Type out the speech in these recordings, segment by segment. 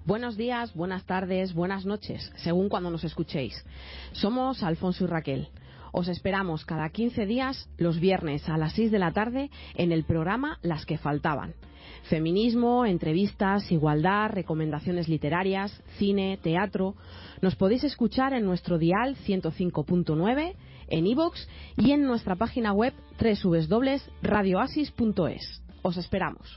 Buenos días, buenas tardes, buenas noches, según cuando nos escuchéis. Somos Alfonso y Raquel. Os esperamos cada 15 días, los viernes a las 6 de la tarde, en el programa Las que faltaban. Feminismo, entrevistas, igualdad, recomendaciones literarias, cine, teatro. Nos podéis escuchar en nuestro dial 105.9, en iVoox y en nuestra página web www.radioasis.es. Os esperamos.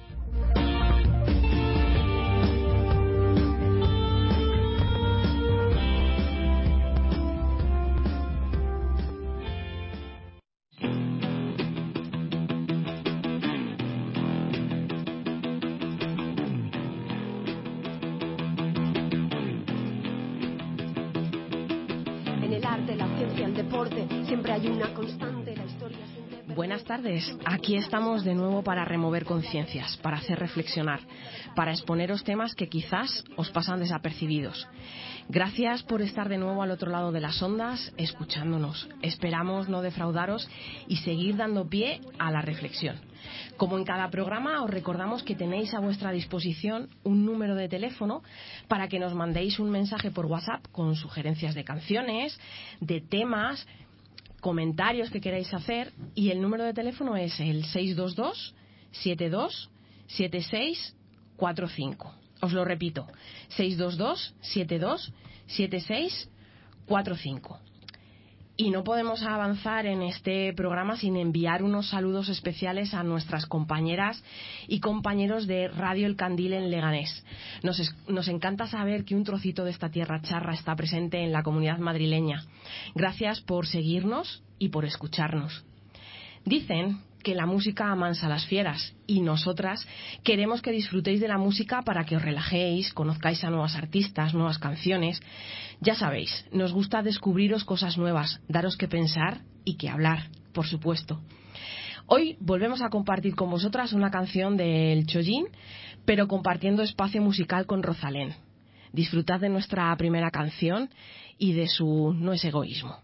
Siempre hay una constante, la historia siempre... Buenas tardes, aquí estamos de nuevo para remover conciencias, para hacer reflexionar, para exponeros temas que quizás os pasan desapercibidos. Gracias por estar de nuevo al otro lado de las ondas, escuchándonos. Esperamos no defraudaros y seguir dando pie a la reflexión. Como en cada programa, os recordamos que tenéis a vuestra disposición un número de teléfono para que nos mandéis un mensaje por WhatsApp con sugerencias de canciones, de temas, comentarios que queráis hacer, y el número de teléfono es el 622 72 76 45. Os lo repito, 622 72 76 45. Y no podemos avanzar en este programa sin enviar unos saludos especiales a nuestras compañeras y compañeros de Radio El Candil en Leganés. Nos encanta saber que un trocito de esta tierra charra está presente en la comunidad madrileña. Gracias por seguirnos y por escucharnos. Dicen que la música amansa a las fieras, y nosotras queremos que disfrutéis de la música para que os relajéis, conozcáis a nuevos artistas, nuevas canciones. Ya sabéis, nos gusta descubriros cosas nuevas, daros que pensar y que hablar, por supuesto. Hoy volvemos a compartir con vosotras una canción del Chollín, pero compartiendo espacio musical con Rosalén. Disfrutad de nuestra primera canción y de su No es egoísmo.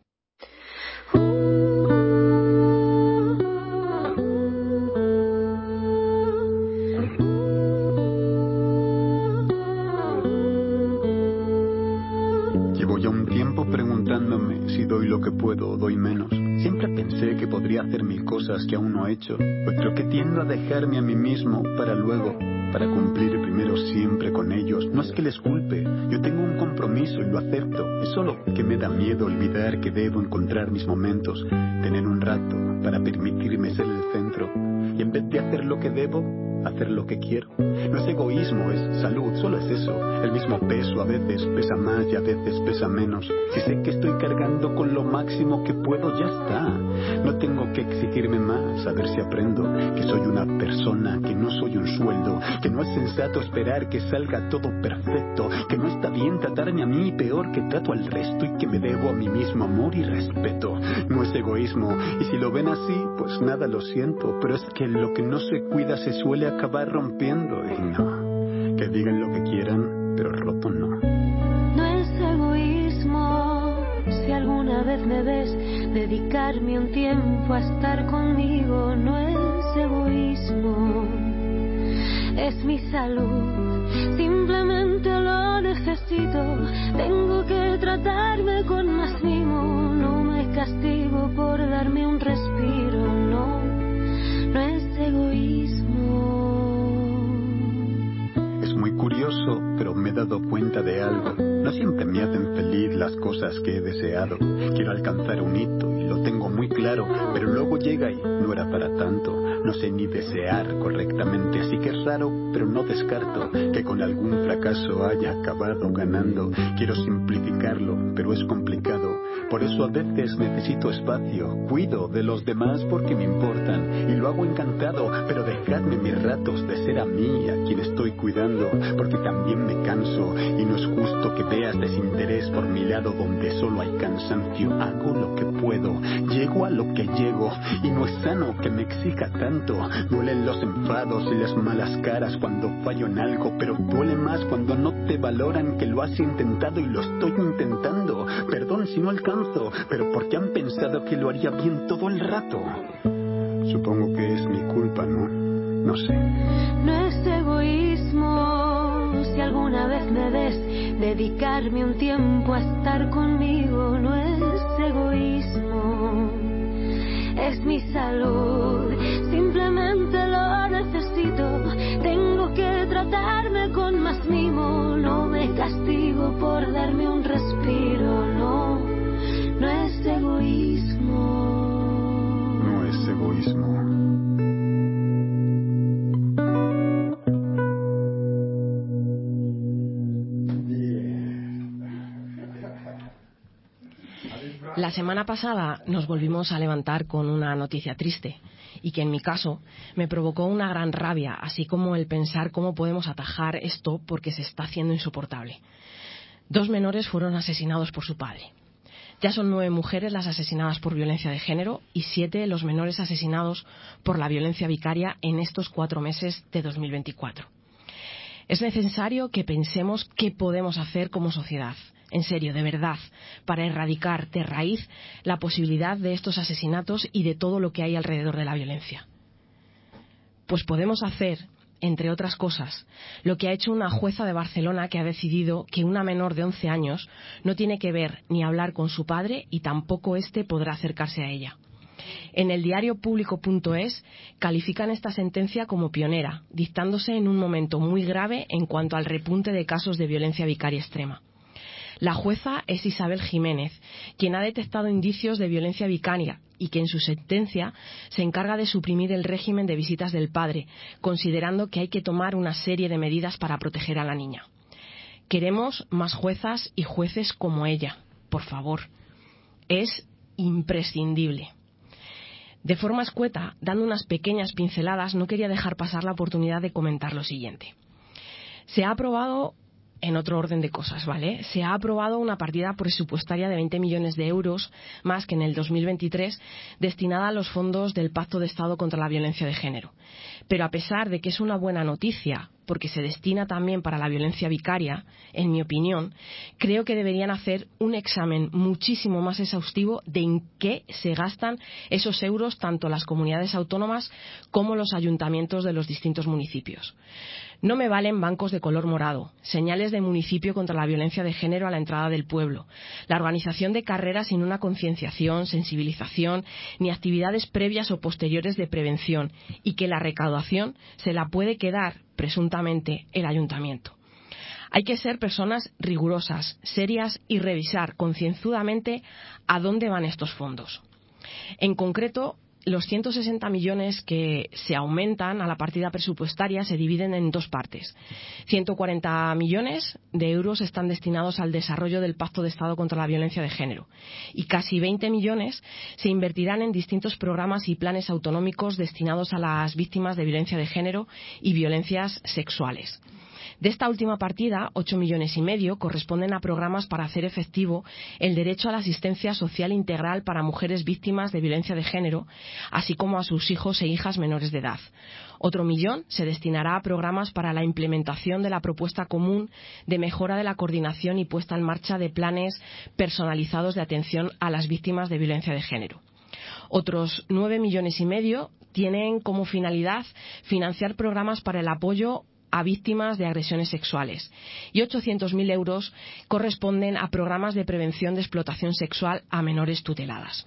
Preguntándome si doy lo que puedo o doy menos. Siempre pensé que podría hacer mil cosas que aún no he hecho, pues creo que tiendo a dejarme a mí mismo para luego, para cumplir primero siempre con ellos. No es que les culpe, yo tengo un compromiso y lo acepto. Es solo que me da miedo olvidar que debo encontrar mis momentos, tener un rato para permitirme ser el centro, y en vez de hacer lo que debo, hacer lo que quiero. No es egoísmo, es salud, solo es eso. El mismo peso a veces pesa más y a veces pesa menos. Si sé que estoy cargando con lo máximo que puedo, ya está. No tengo que exigirme más, a ver si aprendo que soy una persona, que no soy un sueldo, que no es sensato esperar que salga todo perfecto, que no está bien tratarme a mí peor que trato al resto, y que me debo a mí mismo amor y respeto. No es egoísmo, y si lo ven así, pues nada, lo siento, pero es que lo que no se cuida se suele acabar rompiendo. Y no, que digan lo que quieran, pero roto no. No es egoísmo si alguna vez me ves dedicarme un tiempo a estar conmigo. No es egoísmo, es mi salud, simplemente lo necesito. Tengo que tratarme con más mimo, no me castigo por darme un respiro. No, no es egoísmo. Es muy curioso, pero me he dado cuenta de algo. No siempre me hacen feliz las cosas que he deseado. Quiero alcanzar un hito y lo tengo muy claro, pero luego llega y no era para tanto. No sé ni desear correctamente, así que es raro, pero no descarto que con algún fracaso haya acabado ganando. Quiero simplificarlo, pero es complicado. Por eso a veces necesito espacio. Cuido de los demás porque me importan y lo hago encantado, pero dejadme mis ratos de ser a mí a quien estoy cuidando, porque también me canso y no es justo que veas desinterés por mi lado donde solo hay cansancio. Hago lo que puedo, llego a lo que llego, y no es sano que me exija tanto. Duelen los enfados y las malas caras cuando fallo en algo, pero duele más cuando no te valoran que lo has intentado y lo estoy intentando. Perdón si no alcanzo, pero porque han pensado que lo haría bien todo el rato. Supongo que es mi culpa, ¿no? No sé. No es egoísmo si algún dedicarme un tiempo a estar conmigo no es egoísmo, es mi salud, simplemente lo necesito. Tengo que tratarme con más mimo, no me castigo por darme un respiro, no, no es egoísmo. No es egoísmo. La semana pasada nos volvimos a levantar con una noticia triste y que en mi caso me provocó una gran rabia, así como el pensar cómo podemos atajar esto porque se está haciendo insoportable. 2 menores fueron asesinados por su padre. Ya son 9 mujeres las asesinadas por violencia de género y 7 los menores asesinados por la violencia vicaria en estos 4 meses de 2024. Es necesario que pensemos qué podemos hacer como sociedad, en serio, de verdad, para erradicar de raíz la posibilidad de estos asesinatos y de todo lo que hay alrededor de la violencia. Pues podemos hacer, entre otras cosas, lo que ha hecho una jueza de Barcelona que ha decidido que una menor de 11 años no tiene que ver ni hablar con su padre y tampoco éste podrá acercarse a ella. En el diario público.es califican esta sentencia como pionera, dictándose en un momento muy grave en cuanto al repunte de casos de violencia vicaria extrema. La jueza es Isabel Jiménez, quien ha detectado indicios de violencia vicaria y que en su sentencia se encarga de suprimir el régimen de visitas del padre, considerando que hay que tomar una serie de medidas para proteger a la niña. Queremos más juezas y jueces como ella, por favor. Es imprescindible. De forma escueta, dando unas pequeñas pinceladas, no quería dejar pasar la oportunidad de comentar lo siguiente. Se ha aprobado, en otro orden de cosas, ¿vale? Se ha aprobado una partida presupuestaria de 20 millones de euros, más que en el 2023, destinada a los fondos del Pacto de Estado contra la Violencia de Género. Pero a pesar de que es una buena noticia, porque se destina también para la violencia vicaria, en mi opinión, creo que deberían hacer un examen muchísimo más exhaustivo de en qué se gastan esos euros tanto las comunidades autónomas como los ayuntamientos de los distintos municipios. No me valen bancos de color morado, señales de municipio contra la violencia de género a la entrada del pueblo, la organización de carreras sin una concienciación, sensibilización, ni actividades previas o posteriores de prevención, y que la recaudación se la puede quedar, presuntamente, el ayuntamiento. Hay que ser personas rigurosas, serias y revisar concienzudamente a dónde van estos fondos. En concreto, los 160 millones que se aumentan a la partida presupuestaria se dividen en 2 partes. 140 millones de euros están destinados al desarrollo del Pacto de Estado contra la Violencia de Género y casi 20 millones se invertirán en distintos programas y planes autonómicos destinados a las víctimas de violencia de género y violencias sexuales. De esta última partida, 8,5 millones corresponden a programas para hacer efectivo el derecho a la asistencia social integral para mujeres víctimas de violencia de género, así como a sus hijos e hijas menores de edad. Otro 1 millón se destinará a programas para la implementación de la propuesta común de mejora de la coordinación y puesta en marcha de planes personalizados de atención a las víctimas de violencia de género. Otros 9,5 millones tienen como finalidad financiar programas para el apoyo a víctimas de agresiones sexuales y 800.000 euros corresponden a programas de prevención de explotación sexual a menores tuteladas.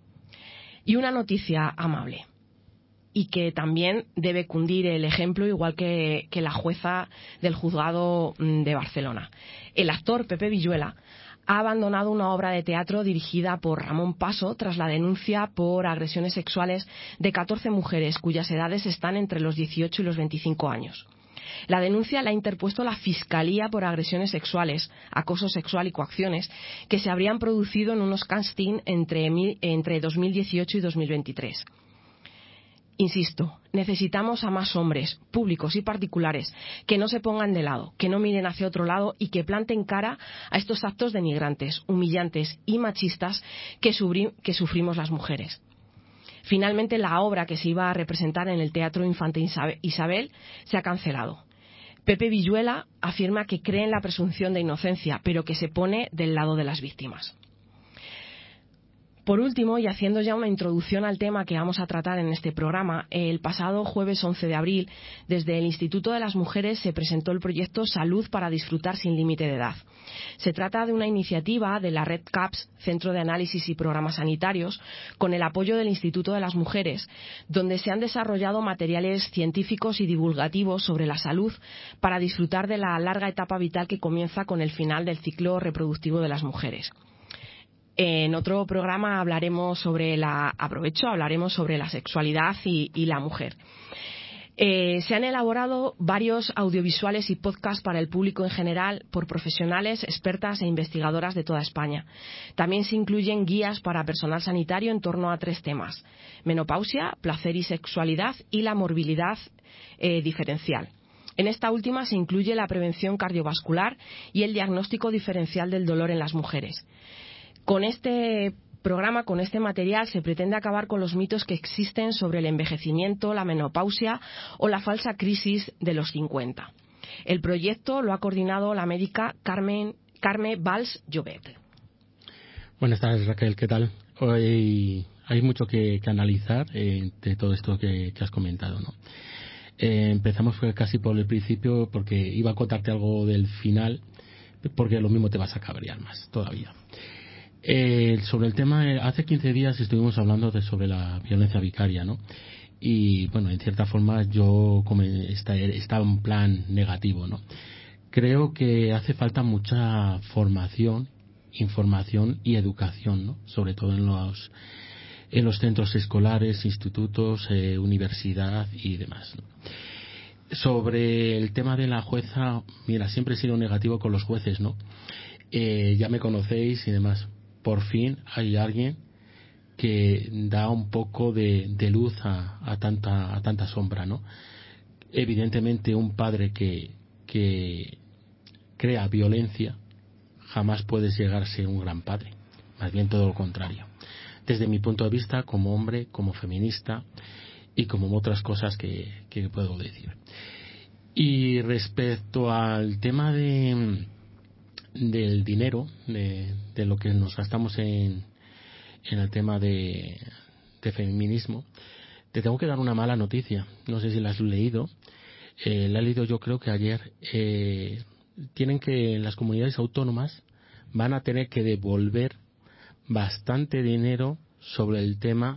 Y una noticia amable y que también debe cundir el ejemplo igual que la jueza del juzgado de Barcelona. El actor Pepe Villuela ha abandonado una obra de teatro dirigida por Ramón Paso tras la denuncia por agresiones sexuales de 14 mujeres cuyas edades están entre los 18 y los 25 años. La denuncia la ha interpuesto la Fiscalía por agresiones sexuales, acoso sexual y coacciones que se habrían producido en unos castings entre 2018 y 2023. Insisto, necesitamos a más hombres, públicos y particulares, que no se pongan de lado, que no miren hacia otro lado y que planten cara a estos actos denigrantes, humillantes y machistas que sufrimos las mujeres. Finalmente, la obra que se iba a representar en el Teatro Infante Isabel se ha cancelado. Pepe Villuela afirma que cree en la presunción de inocencia, pero que se pone del lado de las víctimas. Por último, y haciendo ya una introducción al tema que vamos a tratar en este programa, el pasado jueves 11 de abril, desde el Instituto de las Mujeres se presentó el proyecto Salud para disfrutar sin límite de edad. Se trata de una iniciativa de la Red CAPS, Centro de Análisis y Programas Sanitarios, con el apoyo del Instituto de las Mujeres, donde se han desarrollado materiales científicos y divulgativos sobre la salud para disfrutar de la larga etapa vital que comienza con el final del ciclo reproductivo de las mujeres. En otro programa hablaremos sobre la sexualidad y la mujer. Se han elaborado varios audiovisuales y podcasts para el público en general por profesionales, expertas e investigadoras de toda España. También se incluyen guías para personal sanitario en torno a 3 temas: menopausia, placer y sexualidad y la morbilidad diferencial. En esta última se incluye la prevención cardiovascular y el diagnóstico diferencial del dolor en las mujeres. Con este programa, con este material, se pretende acabar con los mitos que existen sobre el envejecimiento, la menopausia o la falsa crisis de los 50. El proyecto lo ha coordinado la médica Carme Valls Llobet. Buenas tardes, Raquel, ¿qué tal? Hoy hay mucho que analizar de todo esto que has comentado, ¿no? Empezamos casi por el principio, porque iba a contarte algo del final, porque lo mismo te vas a cabrear más todavía. Sobre el tema, hace 15 días estuvimos hablando sobre la violencia vicaria, ¿no? Y bueno, en cierta forma yo estaba en plan negativo, ¿no? Creo que hace falta mucha formación, información y educación, ¿no? Sobre todo en los centros escolares, institutos, universidad y demás, ¿no? Sobre el tema de la jueza, mira, siempre he sido negativo con los jueces, ¿no? Ya me conocéis y demás. Por fin hay alguien que da un poco de luz a tanta sombra, ¿no? Evidentemente un padre que crea violencia jamás puede llegar a ser un gran padre, más bien todo lo contrario. Desde mi punto de vista, como hombre, como feminista y como otras cosas que puedo decir. Y respecto al tema del dinero, de lo que nos gastamos en el tema de feminismo, te tengo que dar una mala noticia. No sé si la has leído. La he leído yo creo que ayer. Tienen que, las comunidades autónomas van a tener que devolver bastante dinero sobre el tema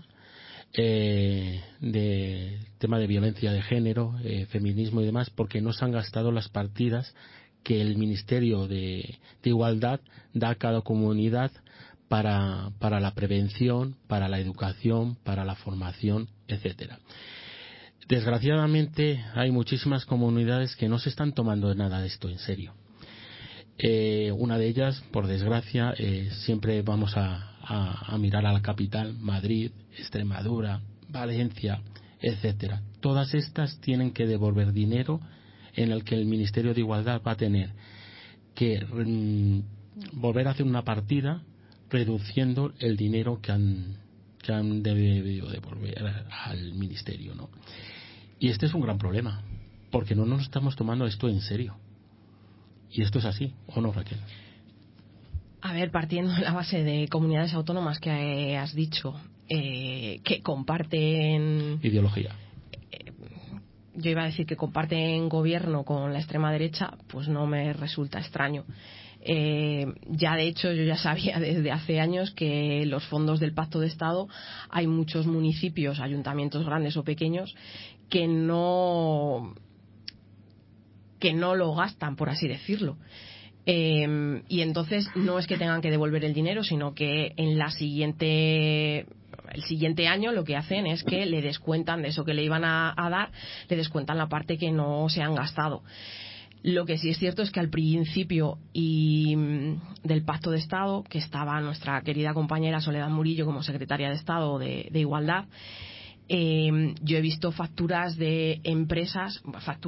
de violencia de género, feminismo y demás, porque no se han gastado las partidas que el Ministerio de Igualdad da a cada comunidad para la prevención, para la educación, para la formación, etcétera. Desgraciadamente hay muchísimas comunidades que no se están tomando nada de esto en serio. Una de ellas, por desgracia, siempre vamos a mirar a la capital, Madrid, Extremadura, Valencia, etcétera. Todas estas tienen que devolver dinero en el que el Ministerio de Igualdad va a tener que volver a hacer una partida reduciendo el dinero que han debido devolver al Ministerio, ¿no? Y este es un gran problema, porque no nos estamos tomando esto en serio. Y esto es así, ¿o no, Raquel? A ver, partiendo de la base de comunidades autónomas que has dicho que comparten ideología, yo iba a decir que comparten gobierno con la extrema derecha, pues no me resulta extraño. Ya de hecho yo ya sabía desde hace años que los fondos del Pacto de Estado hay muchos municipios, ayuntamientos grandes o pequeños que no lo gastan, por así decirlo. Y entonces no es que tengan que devolver el dinero, sino que en el siguiente año lo que hacen es que le descuentan de eso que le iban a dar, le descuentan la parte que no se han gastado. Lo que sí es cierto es que al principio del Pacto de Estado, que estaba nuestra querida compañera Soledad Murillo como secretaria de Estado de Igualdad, yo he visto facturas de empresas,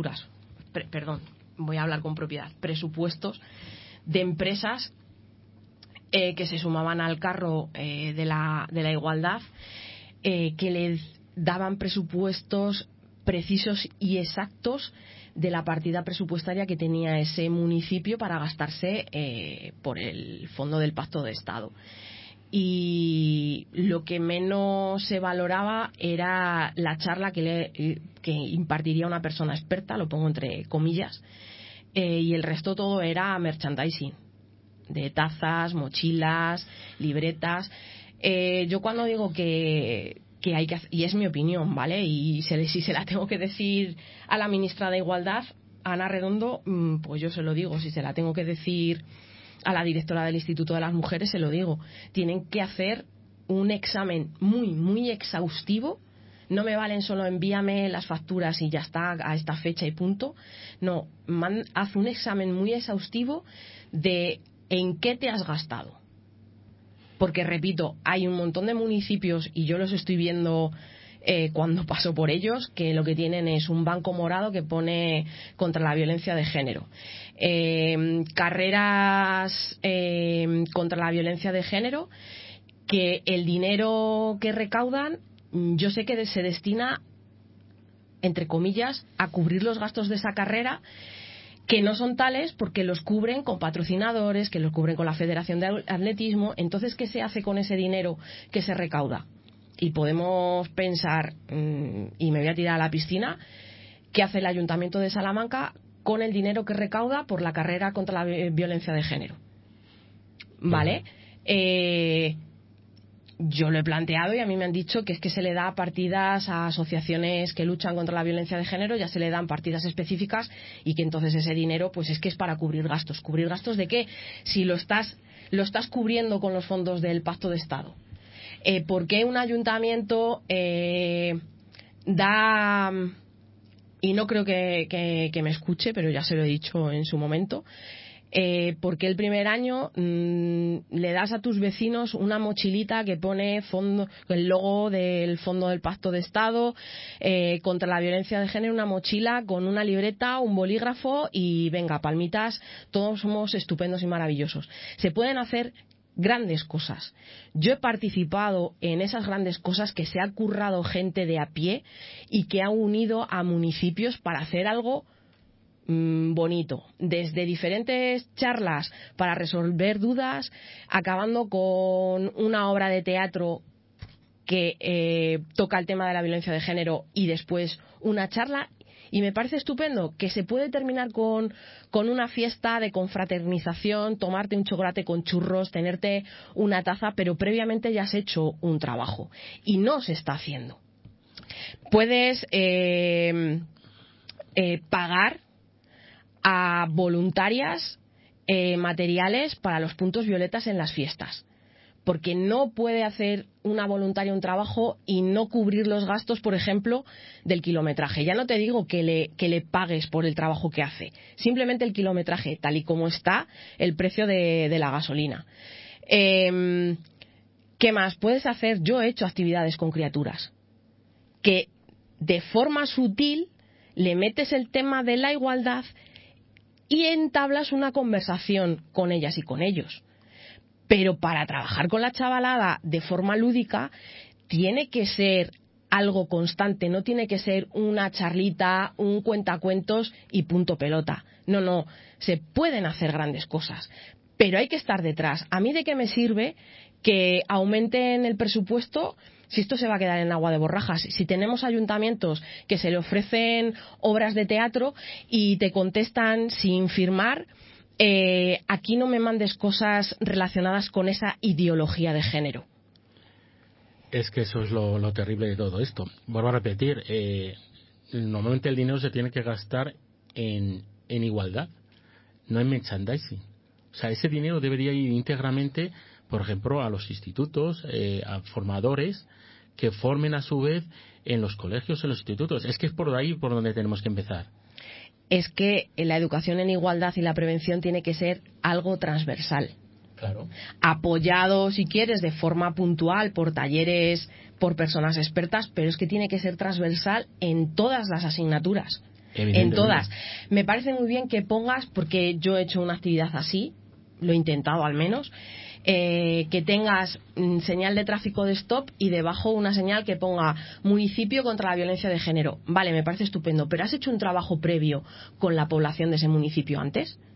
voy a hablar con propiedad, presupuestos de empresas que se sumaban al carro de la igualdad, que les daban presupuestos precisos y exactos de la partida presupuestaria que tenía ese municipio para gastarse por el fondo del Pacto de Estado. y lo que menos se valoraba era la charla que impartiría una persona experta, lo pongo entre comillas, y el resto todo era merchandising, de tazas, mochilas, libretas. Yo cuando digo que hay que hacer, y es mi opinión, ¿vale? Y si se la tengo que decir a la ministra de Igualdad, Ana Redondo, pues yo se lo digo. Si se la tengo que decir a la directora del Instituto de las Mujeres, se lo digo. Tienen que hacer un examen muy, muy exhaustivo. No me valen solo envíame las facturas y ya está, a esta fecha y punto. No, haz un examen muy exhaustivo de en qué te has gastado. Porque, repito, hay un montón de municipios, y yo los estoy viendo cuando paso por ellos, que lo que tienen es un banco morado que pone contra la violencia de género. Carreras contra la violencia de género, que el dinero que recaudan, yo sé que se destina, entre comillas, a cubrir los gastos de esa carrera, que no son tales porque los cubren con patrocinadores, que los cubren con la Federación de Atletismo. Entonces, ¿qué se hace con ese dinero que se recauda? Y podemos pensar, y me voy a tirar a la piscina, ¿qué hace el Ayuntamiento de Salamanca con el dinero que recauda por la carrera contra la violencia de género? ¿Vale? Yo lo he planteado y a mí me han dicho que es que se le da partidas a asociaciones que luchan contra la violencia de género, ya se le dan partidas específicas, y que entonces ese dinero pues es que es para cubrir gastos. ¿Cubrir gastos de qué? Si lo estás cubriendo con los fondos del Pacto de Estado. ¿Por qué un ayuntamiento da, y no creo que me escuche, pero ya se lo he dicho en su momento, porque el primer año le das a tus vecinos una mochilita que pone el logo del Fondo del Pacto de Estado contra la violencia de género, una mochila con una libreta, un bolígrafo y venga, palmitas, todos somos estupendos y maravillosos? Se pueden hacer grandes cosas. Yo he participado en esas grandes cosas que se ha currado gente de a pie y que ha unido a municipios para hacer algo bonito, desde diferentes charlas para resolver dudas, acabando con una obra de teatro que toca el tema de la violencia de género y después una charla. Y me parece estupendo que se puede terminar con una fiesta de confraternización, tomarte un chocolate con churros, tenerte una taza, pero previamente ya has hecho un trabajo y no se está haciendo. Puedes pagar a voluntarias materiales para los puntos violetas en las fiestas, porque no puede hacer una voluntaria un trabajo y no cubrir los gastos, por ejemplo, del kilometraje. Ya no te digo que le pagues por el trabajo que hace, simplemente el kilometraje, tal y como está el precio de la gasolina. ¿Qué más puedes hacer? Yo he hecho actividades con criaturas que de forma sutil le metes el tema de la igualdad y entablas una conversación con ellas y con ellos. Pero para trabajar con la chavalada de forma lúdica tiene que ser algo constante, no tiene que ser una charlita, un cuentacuentos y punto pelota. No, se pueden hacer grandes cosas, pero hay que estar detrás. ¿A mí de qué me sirve que aumenten el presupuesto si esto se va a quedar en agua de borrajas? Si tenemos ayuntamientos que se le ofrecen obras de teatro y te contestan sin firmar, aquí no me mandes cosas relacionadas con esa ideología de género. Es que eso es lo terrible de todo esto. Vuelvo a repetir, normalmente el dinero se tiene que gastar en igualdad, no en merchandising. O sea, ese dinero debería ir íntegramente, por ejemplo, a los institutos, a formadores que formen a su vez en los colegios, en los institutos. Es que es por ahí por donde tenemos que empezar. Es que la educación en igualdad y la prevención tiene que ser algo transversal. Claro. Apoyado, si quieres, de forma puntual por talleres, por personas expertas, pero es que tiene que ser transversal en todas las asignaturas. En todas. Me parece muy bien que pongas, porque yo he hecho una actividad así, lo he intentado al menos, que tengas señal de tráfico de stop y debajo una señal que ponga municipio contra la violencia de género. Vale, me parece estupendo, pero ¿has hecho un trabajo previo con la población de ese municipio antes?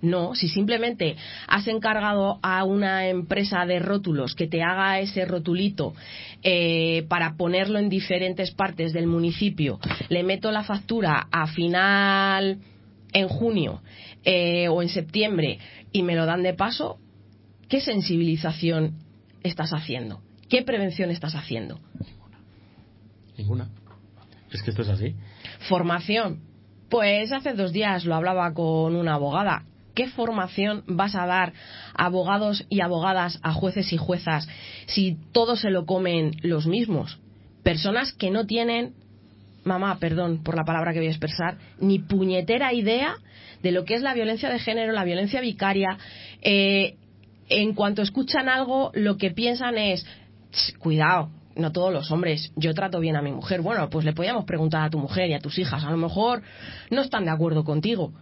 No, si simplemente has encargado a una empresa de rótulos que te haga ese rotulito para ponerlo en diferentes partes del municipio, le meto la factura a final en junio o en septiembre y me lo dan de paso, ¿qué sensibilización estás haciendo? ¿Qué prevención estás haciendo? Ninguna. Es que esto es así. Formación. Pues hace 2 días lo hablaba con una abogada. ¿Qué formación vas a dar a abogados y abogadas, a jueces y juezas, si todos se lo comen los mismos? Personas que no tienen, mamá, perdón por la palabra que voy a expresar, ni puñetera idea de lo que es la violencia de género, la violencia vicaria. En cuanto escuchan algo, lo que piensan es, cuidado, no todos los hombres, yo trato bien a mi mujer. Bueno, pues le podíamos preguntar a tu mujer y a tus hijas, a lo mejor no están de acuerdo contigo.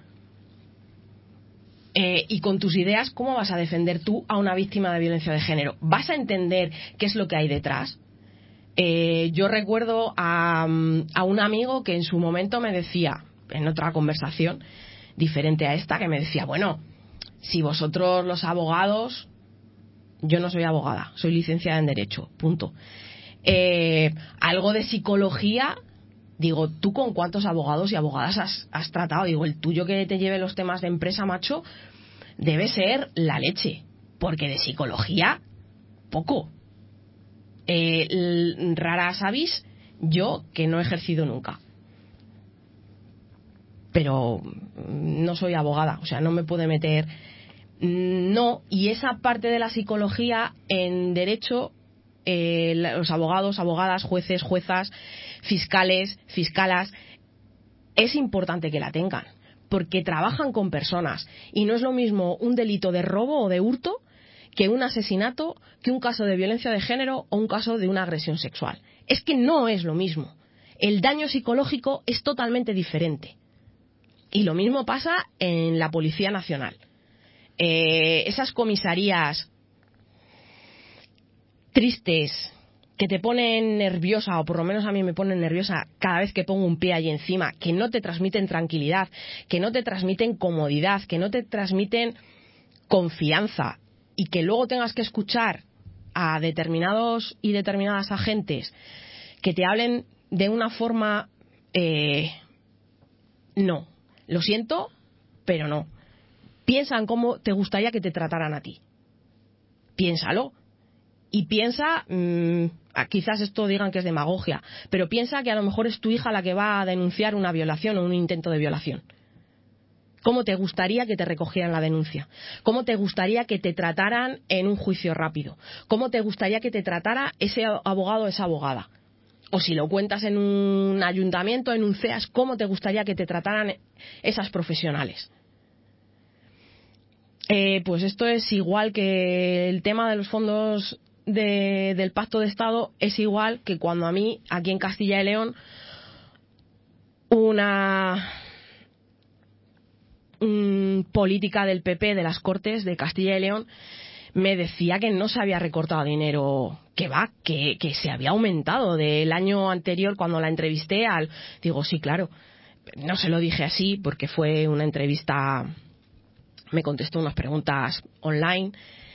Y con tus ideas, ¿cómo vas a defender tú a una víctima de violencia de género? ¿Vas a entender qué es lo que hay detrás? Yo recuerdo a un amigo que en su momento me decía, en otra conversación diferente a esta, que me decía, bueno, si vosotros los abogados, yo no soy abogada, soy licenciada en Derecho, punto. Algo de psicología, digo, ¿tú con cuántos abogados y abogadas has tratado? Digo, el tuyo que te lleve los temas de empresa, macho, debe ser la leche, porque de psicología, poco. Raras avis, yo que no he ejercido nunca. Pero no soy abogada, o sea, no me puedo meter. No, y esa parte de la psicología en derecho, los abogados, abogadas, jueces, juezas, fiscales, fiscalas, es importante que la tengan, porque trabajan con personas y no es lo mismo un delito de robo o de hurto que un asesinato, que un caso de violencia de género o un caso de una agresión sexual. Es que no es lo mismo. El daño psicológico es totalmente diferente. Y lo mismo pasa en la Policía Nacional. Esas comisarías tristes que te ponen nerviosa, o por lo menos a mí me ponen nerviosa cada vez que pongo un pie ahí encima, que no te transmiten tranquilidad, que no te transmiten comodidad, que no te transmiten confianza, y que luego tengas que escuchar a determinados y determinadas agentes que te hablen de una forma no, lo siento, pero no. Piensa en cómo te gustaría que te trataran a ti. Piénsalo. Y piensa, quizás esto digan que es demagogia, pero piensa que a lo mejor es tu hija la que va a denunciar una violación o un intento de violación. ¿Cómo te gustaría que te recogieran la denuncia? ¿Cómo te gustaría que te trataran en un juicio rápido? ¿Cómo te gustaría que te tratara ese abogado o esa abogada? O si lo cuentas en un ayuntamiento, en un CEAS, ¿cómo te gustaría que te trataran esas profesionales? Pues esto es igual que el tema de los fondos del Pacto de Estado, es igual que cuando a mí, aquí en Castilla y León, una política del PP de las Cortes de Castilla y León me decía que no se había recortado dinero, que se había aumentado del año anterior cuando la entrevisté digo, sí, claro, no se lo dije así porque fue una entrevista, me contestó unas preguntas online,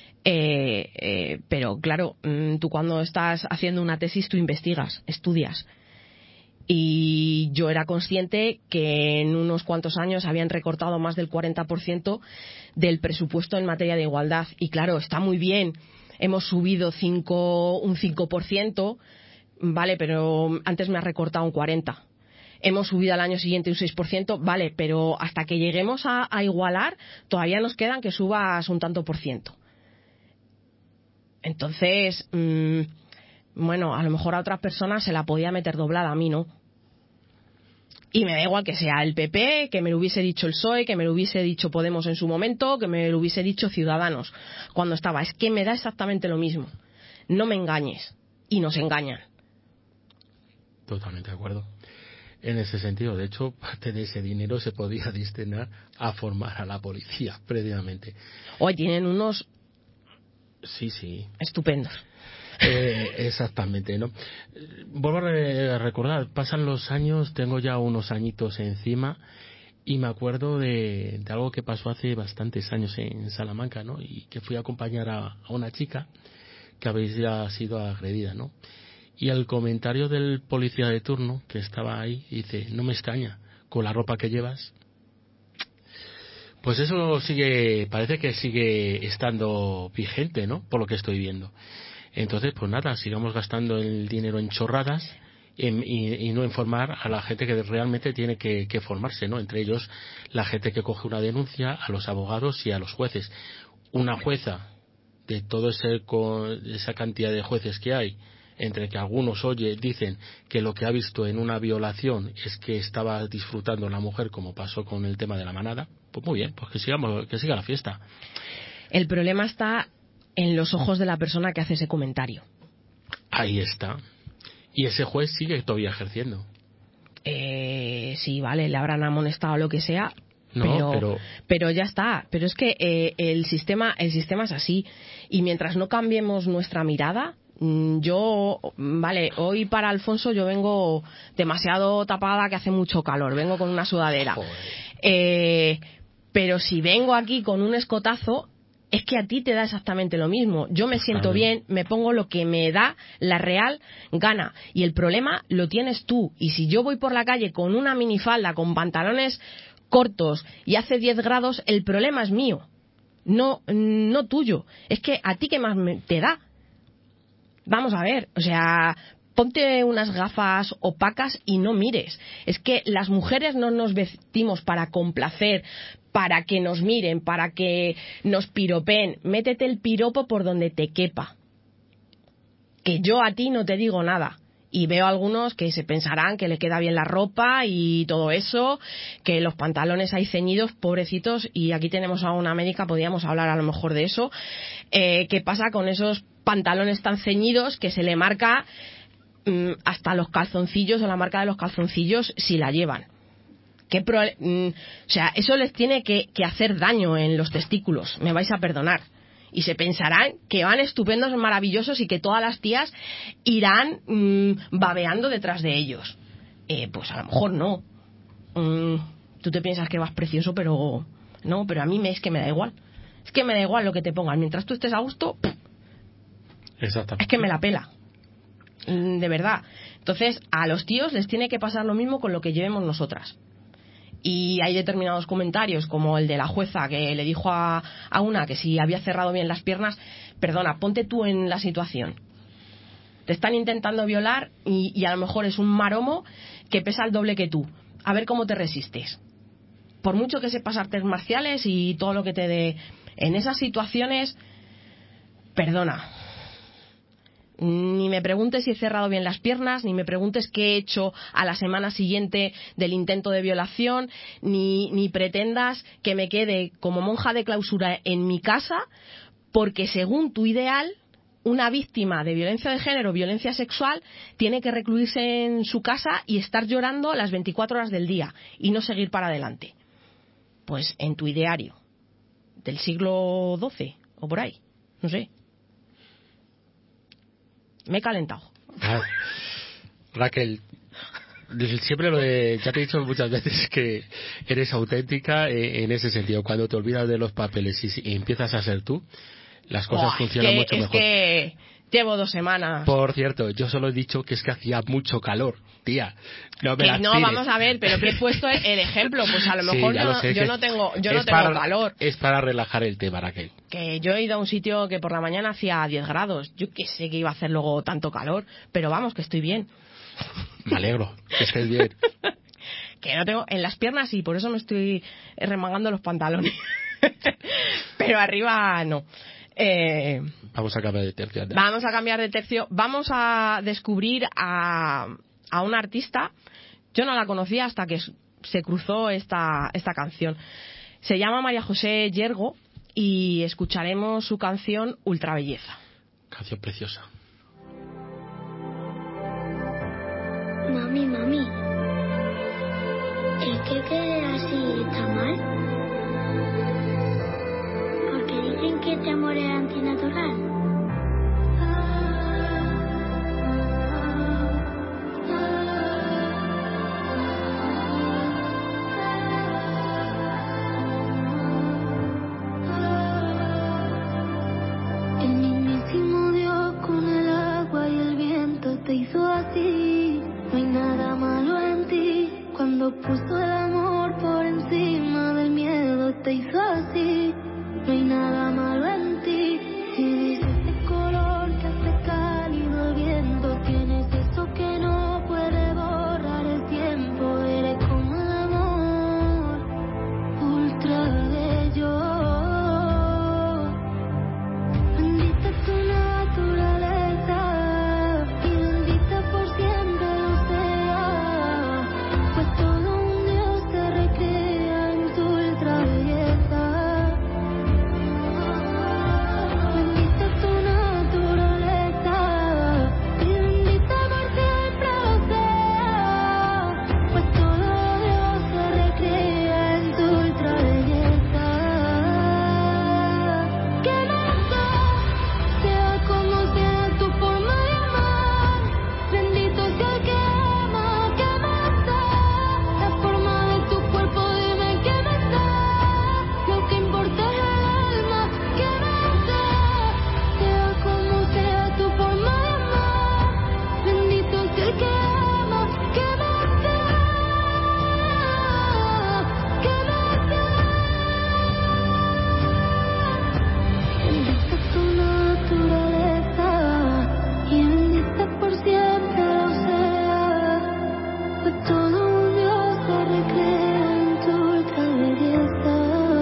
pero claro, tú cuando estás haciendo una tesis tú investigas, estudias. Y yo era consciente que en unos cuantos años habían recortado más del 40% del presupuesto en materia de igualdad. Y claro, está muy bien, hemos subido un 5%, vale, pero antes me ha recortado un 40%. Hemos subido al año siguiente un 6%, vale, pero hasta que lleguemos a igualar, todavía nos quedan que subas un tanto por ciento. Entonces, bueno, a lo mejor a otras personas se la podía meter doblada, a mí no. Y me da igual que sea el PP, que me lo hubiese dicho el PSOE, que me lo hubiese dicho Podemos en su momento, que me lo hubiese dicho Ciudadanos cuando estaba. Es que me da exactamente lo mismo. No me engañes. Y nos engañan. Totalmente de acuerdo. En ese sentido, de hecho, parte de ese dinero se podía destinar a formar a la policía, previamente. Hoy tienen unos... Sí. Estupendos. Exactamente, ¿no? Vuelvo a recordar, pasan los años, tengo ya unos añitos encima Y me acuerdo de algo que pasó hace bastantes años en Salamanca, ¿no? Y que fui a acompañar a una chica que había sido agredida, ¿no? Y el comentario del policía de turno que estaba ahí dice: no me extraña, con la ropa que llevas. Pues eso parece que sigue estando vigente, ¿no? Por lo que estoy viendo. Entonces, pues nada, sigamos gastando el dinero en chorradas y no informar a la gente que realmente tiene que formarse, ¿no? Entre ellos la gente que coge una denuncia, a los abogados y a los jueces. Una jueza, de toda esa cantidad de jueces que hay, entre que algunos dicen que lo que ha visto en una violación es que estaba disfrutando la mujer, como pasó con el tema de la manada, pues muy bien, pues que siga la fiesta. El problema está en los ojos de la persona que hace ese comentario. Ahí está. Y ese juez sigue todavía ejerciendo. Sí, vale, le habrán amonestado o lo que sea. No, pero ya está. Pero es que el sistema es así. Y mientras no cambiemos nuestra mirada, hoy para Alfonso yo vengo demasiado tapada, que hace mucho calor, vengo con una sudadera. Pero si vengo aquí con un escotazo, es que a ti te da exactamente lo mismo. Yo me siento bien, me pongo lo que me da la real gana. Y el problema lo tienes tú. Y si yo voy por la calle con una minifalda, con pantalones cortos y hace 10 grados, el problema es mío, no tuyo. Es que a ti, ¿qué más te da? Vamos a ver, o sea, ponte unas gafas opacas y no mires. Es que las mujeres no nos vestimos para complacer, para que nos miren, para que nos piropeen. Métete el piropo por donde te quepa. Que yo a ti no te digo nada. Y veo algunos que se pensarán que le queda bien la ropa y todo eso, que los pantalones hay ceñidos, pobrecitos, y aquí tenemos a una médica, podríamos hablar a lo mejor de eso. ¿Qué pasa con esos pantalones tan ceñidos que se le marca hasta los calzoncillos, o la marca de los calzoncillos, si la llevan? O sea, eso les tiene que hacer daño en los testículos, me vais a perdonar. Y se pensarán que van estupendos, maravillosos, y que todas las tías irán babeando detrás de ellos. Pues a lo mejor no. Tú te piensas que vas precioso, pero no, pero a mí es que me da igual. Es que me da igual lo que te pongan. Mientras tú estés a gusto, exactamente, es que me la pela. De verdad. Entonces, a los tíos les tiene que pasar lo mismo con lo que llevemos nosotras. Y hay determinados comentarios, como el de la jueza que le dijo a una que si había cerrado bien las piernas. Perdona, ponte tú en la situación. Te están intentando violar y a lo mejor es un maromo que pesa el doble que tú. A ver cómo te resistes. Por mucho que sepas artes marciales y todo lo que te dé, en esas situaciones, perdona. Ni me preguntes si he cerrado bien las piernas, ni me preguntes qué he hecho a la semana siguiente del intento de violación, ni pretendas que me quede como monja de clausura en mi casa, porque según tu ideal, una víctima de violencia de género, violencia sexual, tiene que recluirse en su casa y estar llorando las 24 horas del día y no seguir para adelante. Pues en tu ideario del siglo XII o por ahí, no sé. Me he calentado. Raquel, siempre ya te he dicho muchas veces que eres auténtica en ese sentido. Cuando te olvidas de los papeles y empiezas a ser tú, las cosas funcionan mucho mejor. Es que llevo 2 semanas. Por cierto, yo solo he dicho que es que hacía mucho calor, tía. No me que no, vamos a ver, pero que he puesto el ejemplo. Pues a lo mejor yo no tengo calor. Es para relajar el tema, Raquel. Que yo he ido a un sitio que por la mañana hacía 10 grados. Yo que sé que iba a hacer luego tanto calor, pero vamos, que estoy bien. Me alegro, que estés bien. Que no tengo en las piernas y por eso me estoy remangando los pantalones. Pero arriba no. Vamos a cambiar de tercio. Vamos a cambiar de tercio. Vamos a descubrir a una artista. Yo no la conocía hasta que se cruzó esta canción. Se llama María José Yergo y escucharemos su canción Ultra Belleza. Canción preciosa. Mami, ¿el que quede así está mal? Porque dicen que este amor es antinatural. te hizo así. No hay nada malo en ti. Si dices ese color que hace cálido el viento, tienes eso que no puede borrar el tiempo. Eres como el amor, ultra bello. Bendita tu naturaleza y bendita por siempre lo sea, pues todo un Dios se recrea en tu ultra belleza. Bendita tu naturaleza y bendita por siempre lo sea, pues todo Dios se recrea en tu ultra belleza. Que más da, sea como sea tu forma de amar, bendito sea el que ama. Que más da, la forma de tu cuerpo, dime qué más da, lo que importa es el alma. Que más da, sea como sea tu forma de amar, bendito sea el que ama. Que más da, que más da. Bendita tu naturaleza y bendita por siempre lo sea, pues todo un Dios se recrea en tu ultra belleza.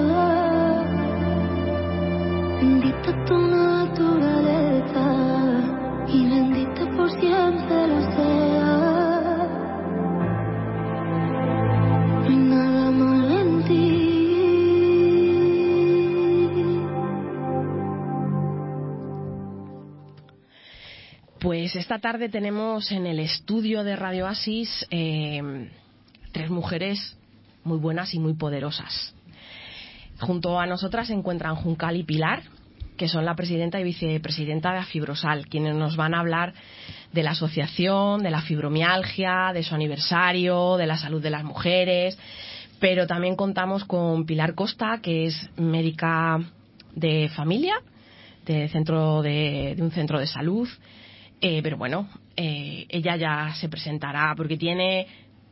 Bendita tu naturaleza y bendita por siempre lo sea. No hay nada malo en ti. Pues esta tarde tenemos en el estudio de Radio Oasis 3 mujeres muy buenas y muy poderosas. Junto a nosotras se encuentran Juncal y Pilar, que son la presidenta y vicepresidenta de Afibrosal, quienes nos van a hablar de la asociación, de la fibromialgia, de su aniversario, de la salud de las mujeres. Pero también contamos con Pilar Costa, que es médica de familia, de un centro de salud. Pero bueno, ella ya se presentará porque tiene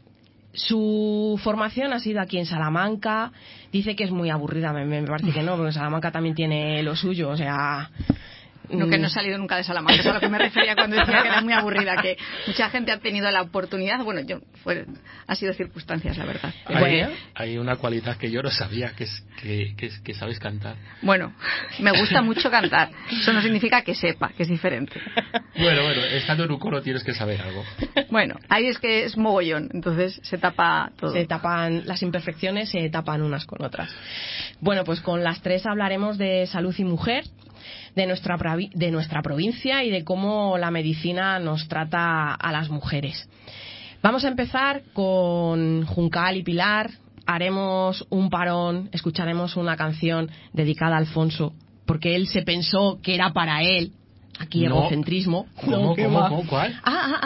su formación ha sido aquí en Salamanca. Dice que es muy aburrida, me parece que no, porque Salamanca también tiene lo suyo, o sea... No, que no he salido nunca de Salamanca, eso es a lo que me refería cuando decía que era muy aburrida, que mucha gente ha tenido la oportunidad, bueno, ha sido circunstancias, la verdad. Hay una cualidad que yo no sabía, que sabes cantar. Bueno, me gusta mucho cantar, eso no significa que sepa, que es diferente. Bueno, estando en un coro tienes que saber algo. Bueno, ahí es que es mogollón, entonces se tapa todo. Se tapan las imperfecciones, se tapan unas con otras. Bueno, pues con las 3 hablaremos de salud y mujer, de nuestra provincia y de cómo la medicina nos trata a las mujeres. Vamos a empezar con Juncal y Pilar. Haremos un parón, escucharemos una canción dedicada a Alfonso, porque él se pensó que era para él. Aquí egocentrismo. ¿Cómo? ¿Cuál?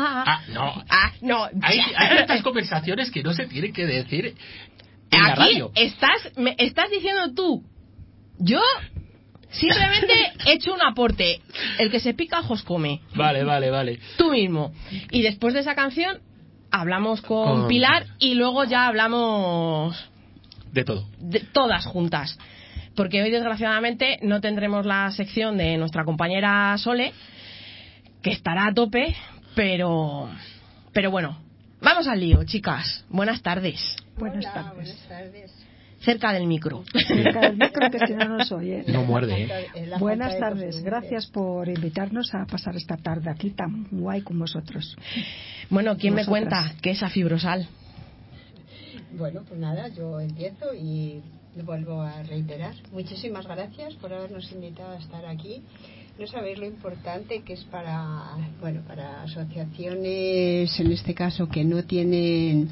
No. Hay tantas conversaciones que no se tienen que decir en la radio. Me estás diciendo tú. Yo simplemente he hecho un aporte. El que se pica, ojos come. Vale. Tú mismo. Y después de esa canción hablamos con Pilar y luego ya hablamos... De todo. De todas juntas. Porque hoy, desgraciadamente, no tendremos la sección de nuestra compañera Sole, que estará a tope, pero bueno. Vamos al lío, chicas. Buenas tardes. Buenas tardes. Cerca del micro. Cerca del micro, que si no nos oye. No muerde, Buenas tardes. Gracias por invitarnos a pasar esta tarde aquí tan guay con vosotros. Bueno, ¿quién me cuenta qué es Afibrosal? Bueno, pues nada, yo empiezo y vuelvo a reiterar. Muchísimas gracias por habernos invitado a estar aquí. No sabéis lo importante que es para asociaciones, en este caso, que no tienen...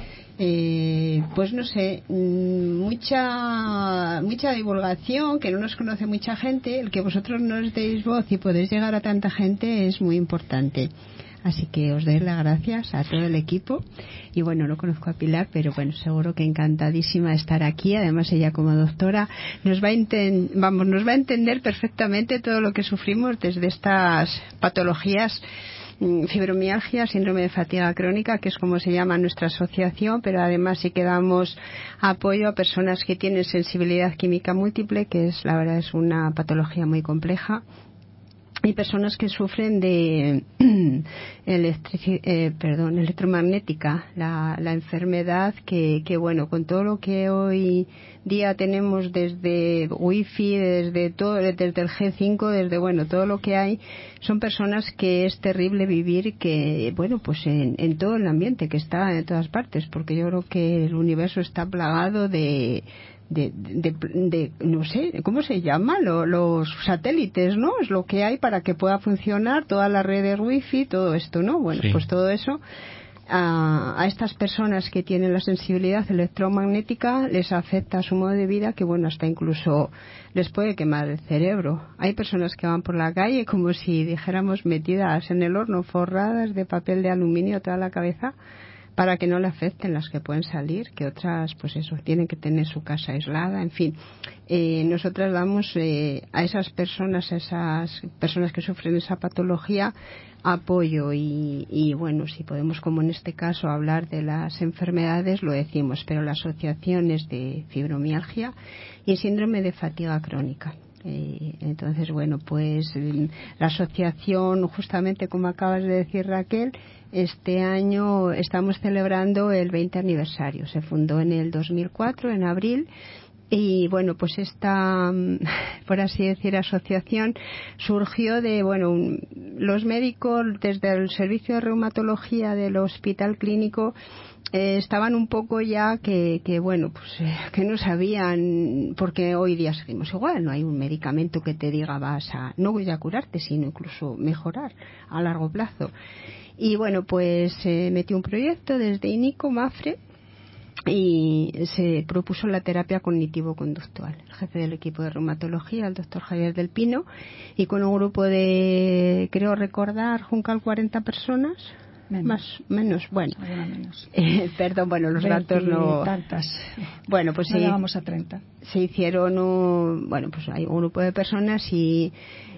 pues no sé, mucha divulgación, que no nos conoce mucha gente. El que vosotros nos deis voz y podéis llegar a tanta gente es muy importante. Así que os doy las gracias a todo el equipo. Y bueno, no conozco a Pilar, pero bueno, seguro que encantadísima de estar aquí. Además, ella como doctora nos va a entender perfectamente todo lo que sufrimos desde estas patologías fibromialgia, síndrome de fatiga crónica, que es como se llama nuestra asociación, pero además sí que damos apoyo a personas que tienen sensibilidad química múltiple, que es, la verdad, es una patología muy compleja. Hay personas que sufren de electromagnética, la enfermedad que bueno, con todo lo que hoy día tenemos desde wifi, desde todo, desde el G5, desde bueno, todo lo que hay, son personas que es terrible vivir, que bueno, pues en todo el ambiente, que está en todas partes, porque yo creo que el universo está plagado de no sé, ¿cómo se llama? Los satélites, ¿no? Es lo que hay para que pueda funcionar todas las redes wifi, todo esto, ¿no? Bueno, pues todo eso a estas personas que tienen la sensibilidad electromagnética les afecta su modo de vida, que bueno, hasta incluso les puede quemar el cerebro. Hay personas que van por la calle como si dijéramos metidas en el horno, forradas de papel de aluminio toda la cabeza, para que no le afecten las que pueden salir, que otras, pues eso, tienen que tener su casa aislada, en fin. Nosotras damos a esas personas que sufren esa patología, apoyo y bueno, si podemos, como en este caso, hablar de las enfermedades, lo decimos, pero la asociación es de fibromialgia y síndrome de fatiga crónica. Entonces, bueno, pues la asociación, justamente como acabas de decir, Raquel, este año estamos celebrando el 20 aniversario. Se fundó en el 2004, en abril, y bueno, pues esta, por así decir, asociación surgió de, bueno, los médicos desde el servicio de reumatología del Hospital Clínico estaban un poco ya que bueno, pues que no sabían, porque hoy día seguimos igual, no hay un medicamento que te diga no voy a curarte, sino incluso mejorar a largo plazo. Y bueno, pues metió un proyecto desde INICO, MAFRE, y se propuso la terapia cognitivo-conductual. El jefe del equipo de reumatología, el doctor Javier del Pino, y con un grupo de, creo recordar, Juncal 40 personas. Menos, bueno. Perdón, bueno, los datos no. Tantas. Bueno, pues no llegamos a 30. Se hicieron, bueno, pues hay un grupo de personas y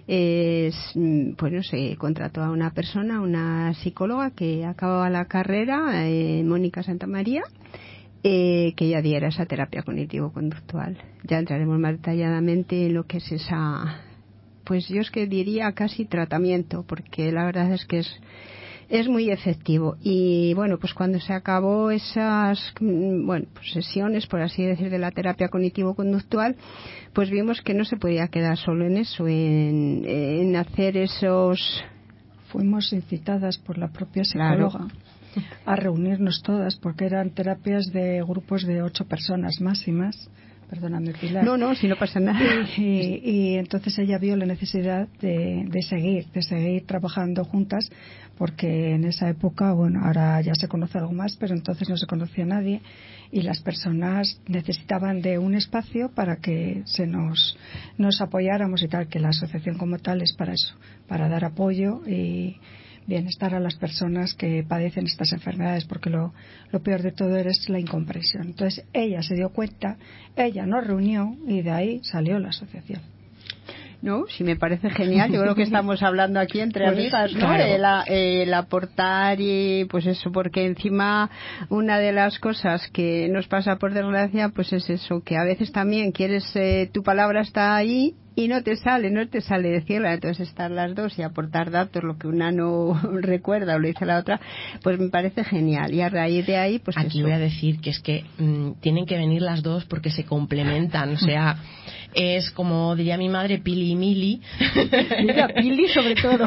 bueno, se contrató a una persona, una psicóloga que acababa la carrera, Mónica Santamaría, que ella diera esa terapia cognitivo-conductual. Ya entraremos más detalladamente en lo que es esa, pues yo es que diría casi tratamiento, porque la verdad es que es muy efectivo. Y bueno, pues cuando se acabó esas, bueno, pues sesiones, por así decir, de la terapia cognitivo-conductual, pues vimos que no se podía quedar solo en eso, en hacer esos. Fuimos incitadas por la propia psicóloga a reunirnos todas, porque eran terapias de grupos de 8 personas máximas. Perdóname, Pilar. No, si no pasa nada. Y entonces ella vio la necesidad de seguir trabajando juntas, porque en esa época, bueno, ahora ya se conoce algo más, pero entonces no se conocía a nadie y las personas necesitaban de un espacio para que nos apoyáramos y tal, que la asociación como tal es para eso, para dar apoyo y bienestar a las personas que padecen estas enfermedades, porque lo peor de todo es la incomprensión. Entonces ella se dio cuenta, ella nos reunió y de ahí salió la asociación. No, sí, me parece genial. Yo creo que estamos hablando aquí entre amigas, ¿no? Claro. El aportar y pues eso, porque encima una de las cosas que nos pasa por desgracia pues es eso, que a veces también quieres, tu palabra está ahí y no te sale decirla, entonces estar las dos y aportar datos, lo que una no recuerda o lo dice la otra, pues me parece genial. Y a raíz de ahí, pues aquí eso. Voy a decir que es que tienen que venir las dos porque se complementan, o sea, es como diría mi madre, Pili y Mili. Mira, Pili sobre todo.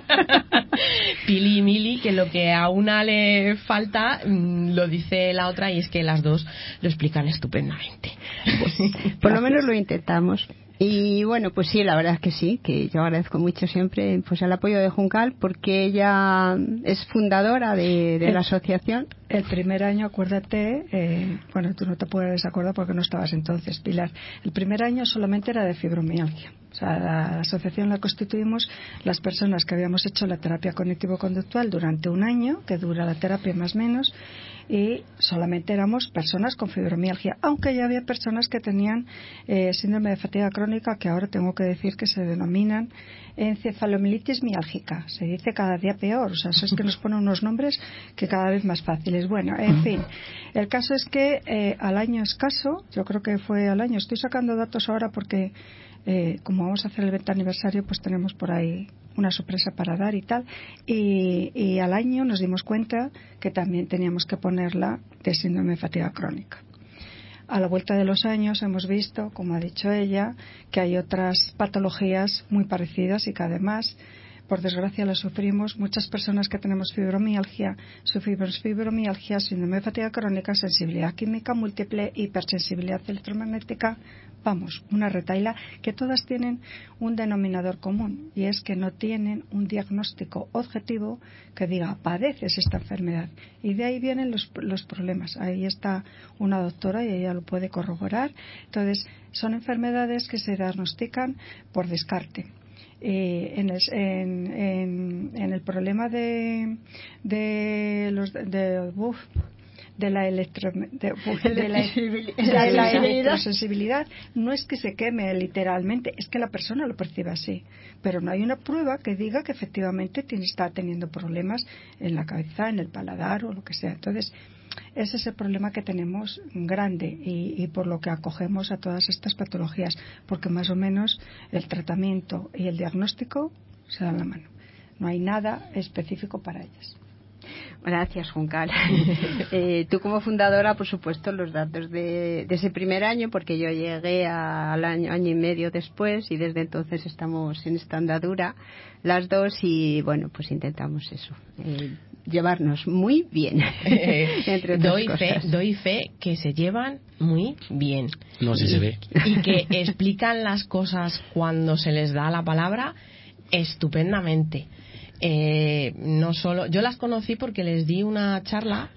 Pili y Mili, que lo que a una le falta lo dice la otra, y es que las dos lo explican estupendamente. Por lo menos lo intentamos. Y bueno, pues sí, la verdad es que sí, que yo agradezco mucho siempre pues el apoyo de Juncal, porque ella es fundadora de la asociación. El primer año, acuérdate, bueno, tú no te puedes acordar porque no estabas entonces, Pilar. El primer año solamente era de fibromialgia. O sea, la asociación la constituimos las personas que habíamos hecho la terapia cognitivo-conductual durante un año, que dura la terapia más o menos, y solamente éramos personas con fibromialgia, aunque ya había personas que tenían síndrome de fatiga crónica, que ahora tengo que decir que se denominan encefalomielitis miálgica. Se dice cada día peor, o sea, es que nos ponen unos nombres que cada vez más fáciles. Bueno, en fin, el caso es que al año escaso, yo creo que fue al año, estoy sacando datos ahora porque como vamos a hacer el 20 aniversario, pues tenemos por ahí una sorpresa para dar y tal, y al año nos dimos cuenta que también teníamos que ponerla de síndrome de fatiga crónica. A la vuelta de los años hemos visto, como ha dicho ella, que hay otras patologías muy parecidas y que además, por desgracia, las sufrimos muchas personas que tenemos fibromialgia. Sufrimos fibromialgia, síndrome de fatiga crónica, sensibilidad química múltiple, hipersensibilidad electromagnética. Vamos, una retahíla que todas tienen un denominador común, y es que no tienen un diagnóstico objetivo que diga padeces esta enfermedad, y de ahí vienen los problemas. Ahí está una doctora y ella lo puede corroborar. Entonces, son enfermedades que se diagnostican por descarte. En el problema de la electrosensibilidad, no es que se queme literalmente, es que la persona lo percibe así, pero no hay una prueba que diga que efectivamente está teniendo problemas en la cabeza, en el paladar o lo que sea. Entonces, ese es el problema que tenemos grande, y por lo que acogemos a todas estas patologías, porque más o menos el tratamiento y el diagnóstico se dan la mano. No hay nada específico para ellas. Gracias, Juncal. Tú como fundadora, por supuesto, los datos de ese primer año, porque yo llegué al año y medio después, y desde entonces estamos en esta andadura las dos, y bueno, pues intentamos eso, llevarnos muy bien. Entre otras doy fe que se llevan muy bien. No sé si se ve. Y que explican las cosas cuando se les da la palabra estupendamente. No solo yo las conocí porque les di una charla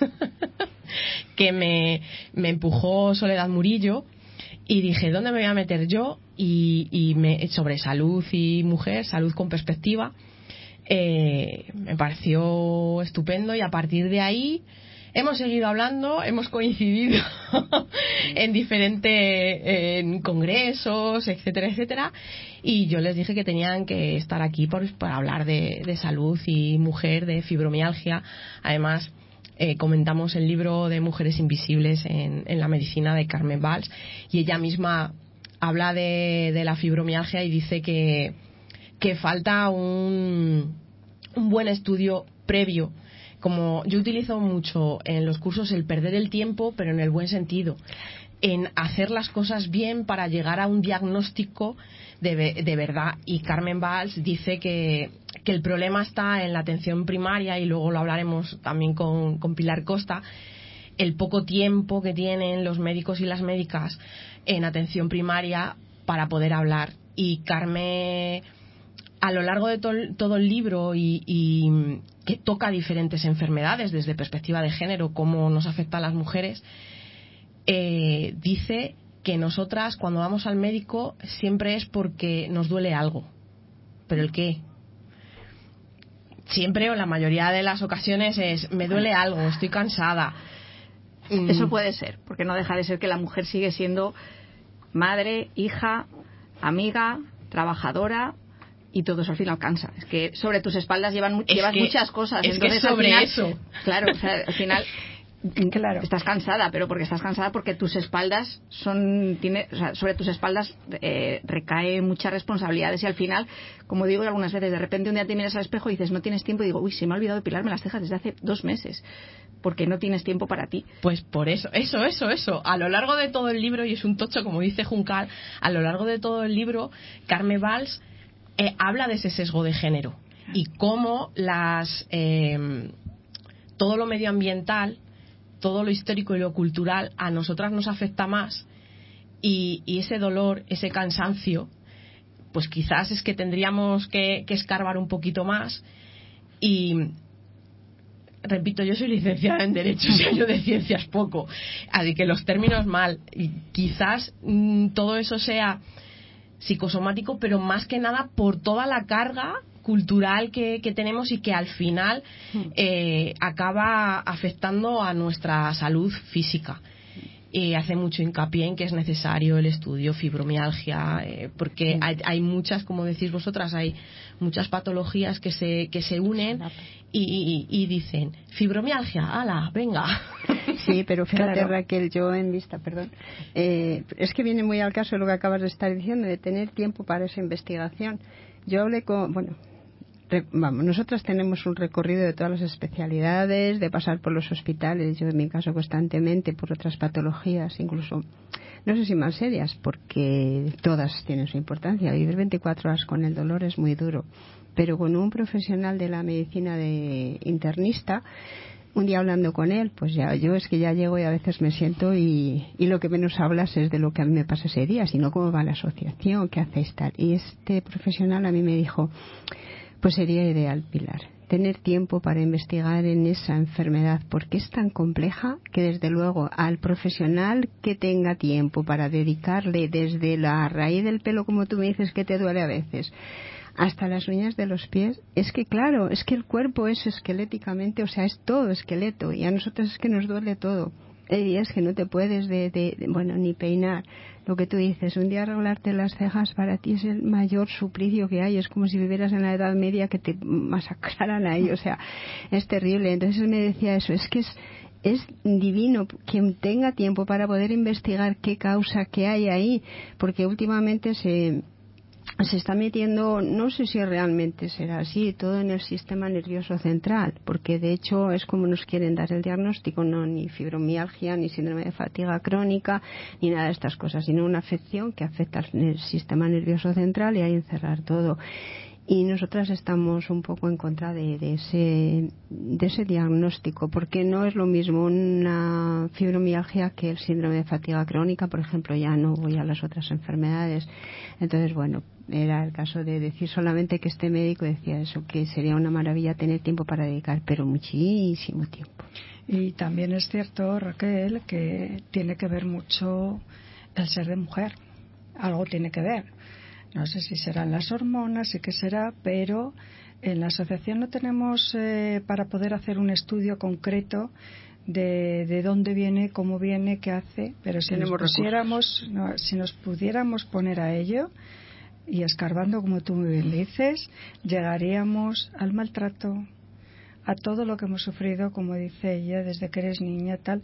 que me empujó Soledad Murillo, y dije, ¿dónde me voy a meter yo? Y sobre salud y mujer, salud con perspectiva, me pareció estupendo, y a partir de ahí hemos seguido hablando, hemos coincidido en diferentes congresos, etcétera, etcétera, y yo les dije que tenían que estar aquí para hablar de salud y mujer, de fibromialgia. Además, comentamos el libro de Mujeres Invisibles en la medicina de Carmen Valls, y ella misma habla de la fibromialgia y dice que falta un buen estudio previo. Como yo utilizo mucho en los cursos el perder el tiempo, pero en el buen sentido, en hacer las cosas bien para llegar a un diagnóstico de verdad. Y Carmen Valls dice que el problema está en la atención primaria, y luego lo hablaremos también con Pilar Costa, el poco tiempo que tienen los médicos y las médicas en atención primaria para poder hablar. Y Carmen, a lo largo de todo el libro, y que toca diferentes enfermedades desde perspectiva de género, cómo nos afecta a las mujeres, dice que nosotras cuando vamos al médico siempre es porque nos duele algo. ¿Pero el qué? Siempre, o la mayoría de las ocasiones, es me duele algo, estoy cansada. Eso puede ser, porque no deja de ser que la mujer sigue siendo madre, hija, amiga, trabajadora, y todo eso al final cansa. Es que sobre tus espaldas llevas muchas cosas. Es entonces, que sobre al final, eso. Claro, o sea, al final Claro. estás cansada, pero porque estás cansada porque tus espaldas sobre tus espaldas recae muchas responsabilidades, y al final, como digo algunas veces, de repente un día te miras al espejo y dices no tienes tiempo, y digo, uy, se me ha olvidado depilarme las cejas desde hace 2 meses, porque no tienes tiempo para ti. Pues por eso, a lo largo de todo el libro, y es un tocho como dice Juncal, a lo largo de todo el libro Carmen Valls habla de ese sesgo de género, y cómo todo lo medioambiental, todo lo histórico y lo cultural a nosotras nos afecta más, y ese dolor, ese cansancio, pues quizás es que tendríamos que escarbar un poquito más. Y repito, yo soy licenciada en Derecho, y yo de ciencias poco, así que los términos mal, y quizás todo eso sea psicosomático, pero más que nada por toda la carga cultural que tenemos y que al final acaba afectando a nuestra salud física. Hace mucho hincapié en que es necesario el estudio fibromialgia, porque hay muchas, como decís vosotras, hay muchas patologías que se unen y dicen fibromialgia, ¡hala, venga! Sí, pero fíjate, claro. Raquel, yo en vista, perdón, es que viene muy al caso lo que acabas de estar diciendo, de tener tiempo para esa investigación. Yo hablé con, nosotras tenemos un recorrido de todas las especialidades, de pasar por los hospitales, yo en mi caso constantemente, por otras patologías, incluso, no sé si más serias, porque todas tienen su importancia. Vivir 24 horas con el dolor es muy duro, pero con un profesional de la medicina de internista, un día hablando con él, pues ya yo es que ya llego y a veces me siento y lo que menos hablas es de lo que a mí me pasa ese día, sino cómo va la asociación, qué hacéis tal. Y este profesional a mí me dijo, pues sería ideal, Pilar, tener tiempo para investigar en esa enfermedad, porque es tan compleja que desde luego al profesional que tenga tiempo para dedicarle desde la raíz del pelo, como tú me dices que te duele a veces, hasta las uñas de los pies, es que claro, es que el cuerpo es esqueléticamente, o sea, es todo esqueleto, y a nosotros es que nos duele todo. Hay días que no te puedes ni peinar. Lo que tú dices, un día arreglarte las cejas para ti es el mayor suplicio que hay. Es como si vivieras en la Edad Media, que te masacraran ahí. O sea, es terrible. Entonces él me decía eso, es que es divino quien tenga tiempo para poder investigar qué causa, qué hay ahí, porque últimamente se está metiendo, no sé si realmente será así, todo en el sistema nervioso central, porque de hecho es como nos quieren dar el diagnóstico, no ni fibromialgia, ni síndrome de fatiga crónica, ni nada de estas cosas, sino una afección que afecta al sistema nervioso central y ahí encerrar todo. Y nosotras estamos un poco en contra de ese diagnóstico, porque no es lo mismo una fibromialgia que el síndrome de fatiga crónica, por ejemplo. Ya no voy a las otras enfermedades. Entonces, bueno, era el caso de decir solamente que este médico decía eso, que sería una maravilla tener tiempo para dedicar, pero muchísimo tiempo. Y también es cierto, Raquel, que tiene que ver mucho el ser de mujer. Algo tiene que ver. No sé si serán las hormonas y qué será, pero en la asociación no tenemos para poder hacer un estudio concreto de dónde viene, cómo viene, qué hace, pero si nos pudiéramos poner a ello y escarbando, como tú muy bien dices, llegaríamos al maltrato, a todo lo que hemos sufrido, como dice ella, desde que eres niña, tal.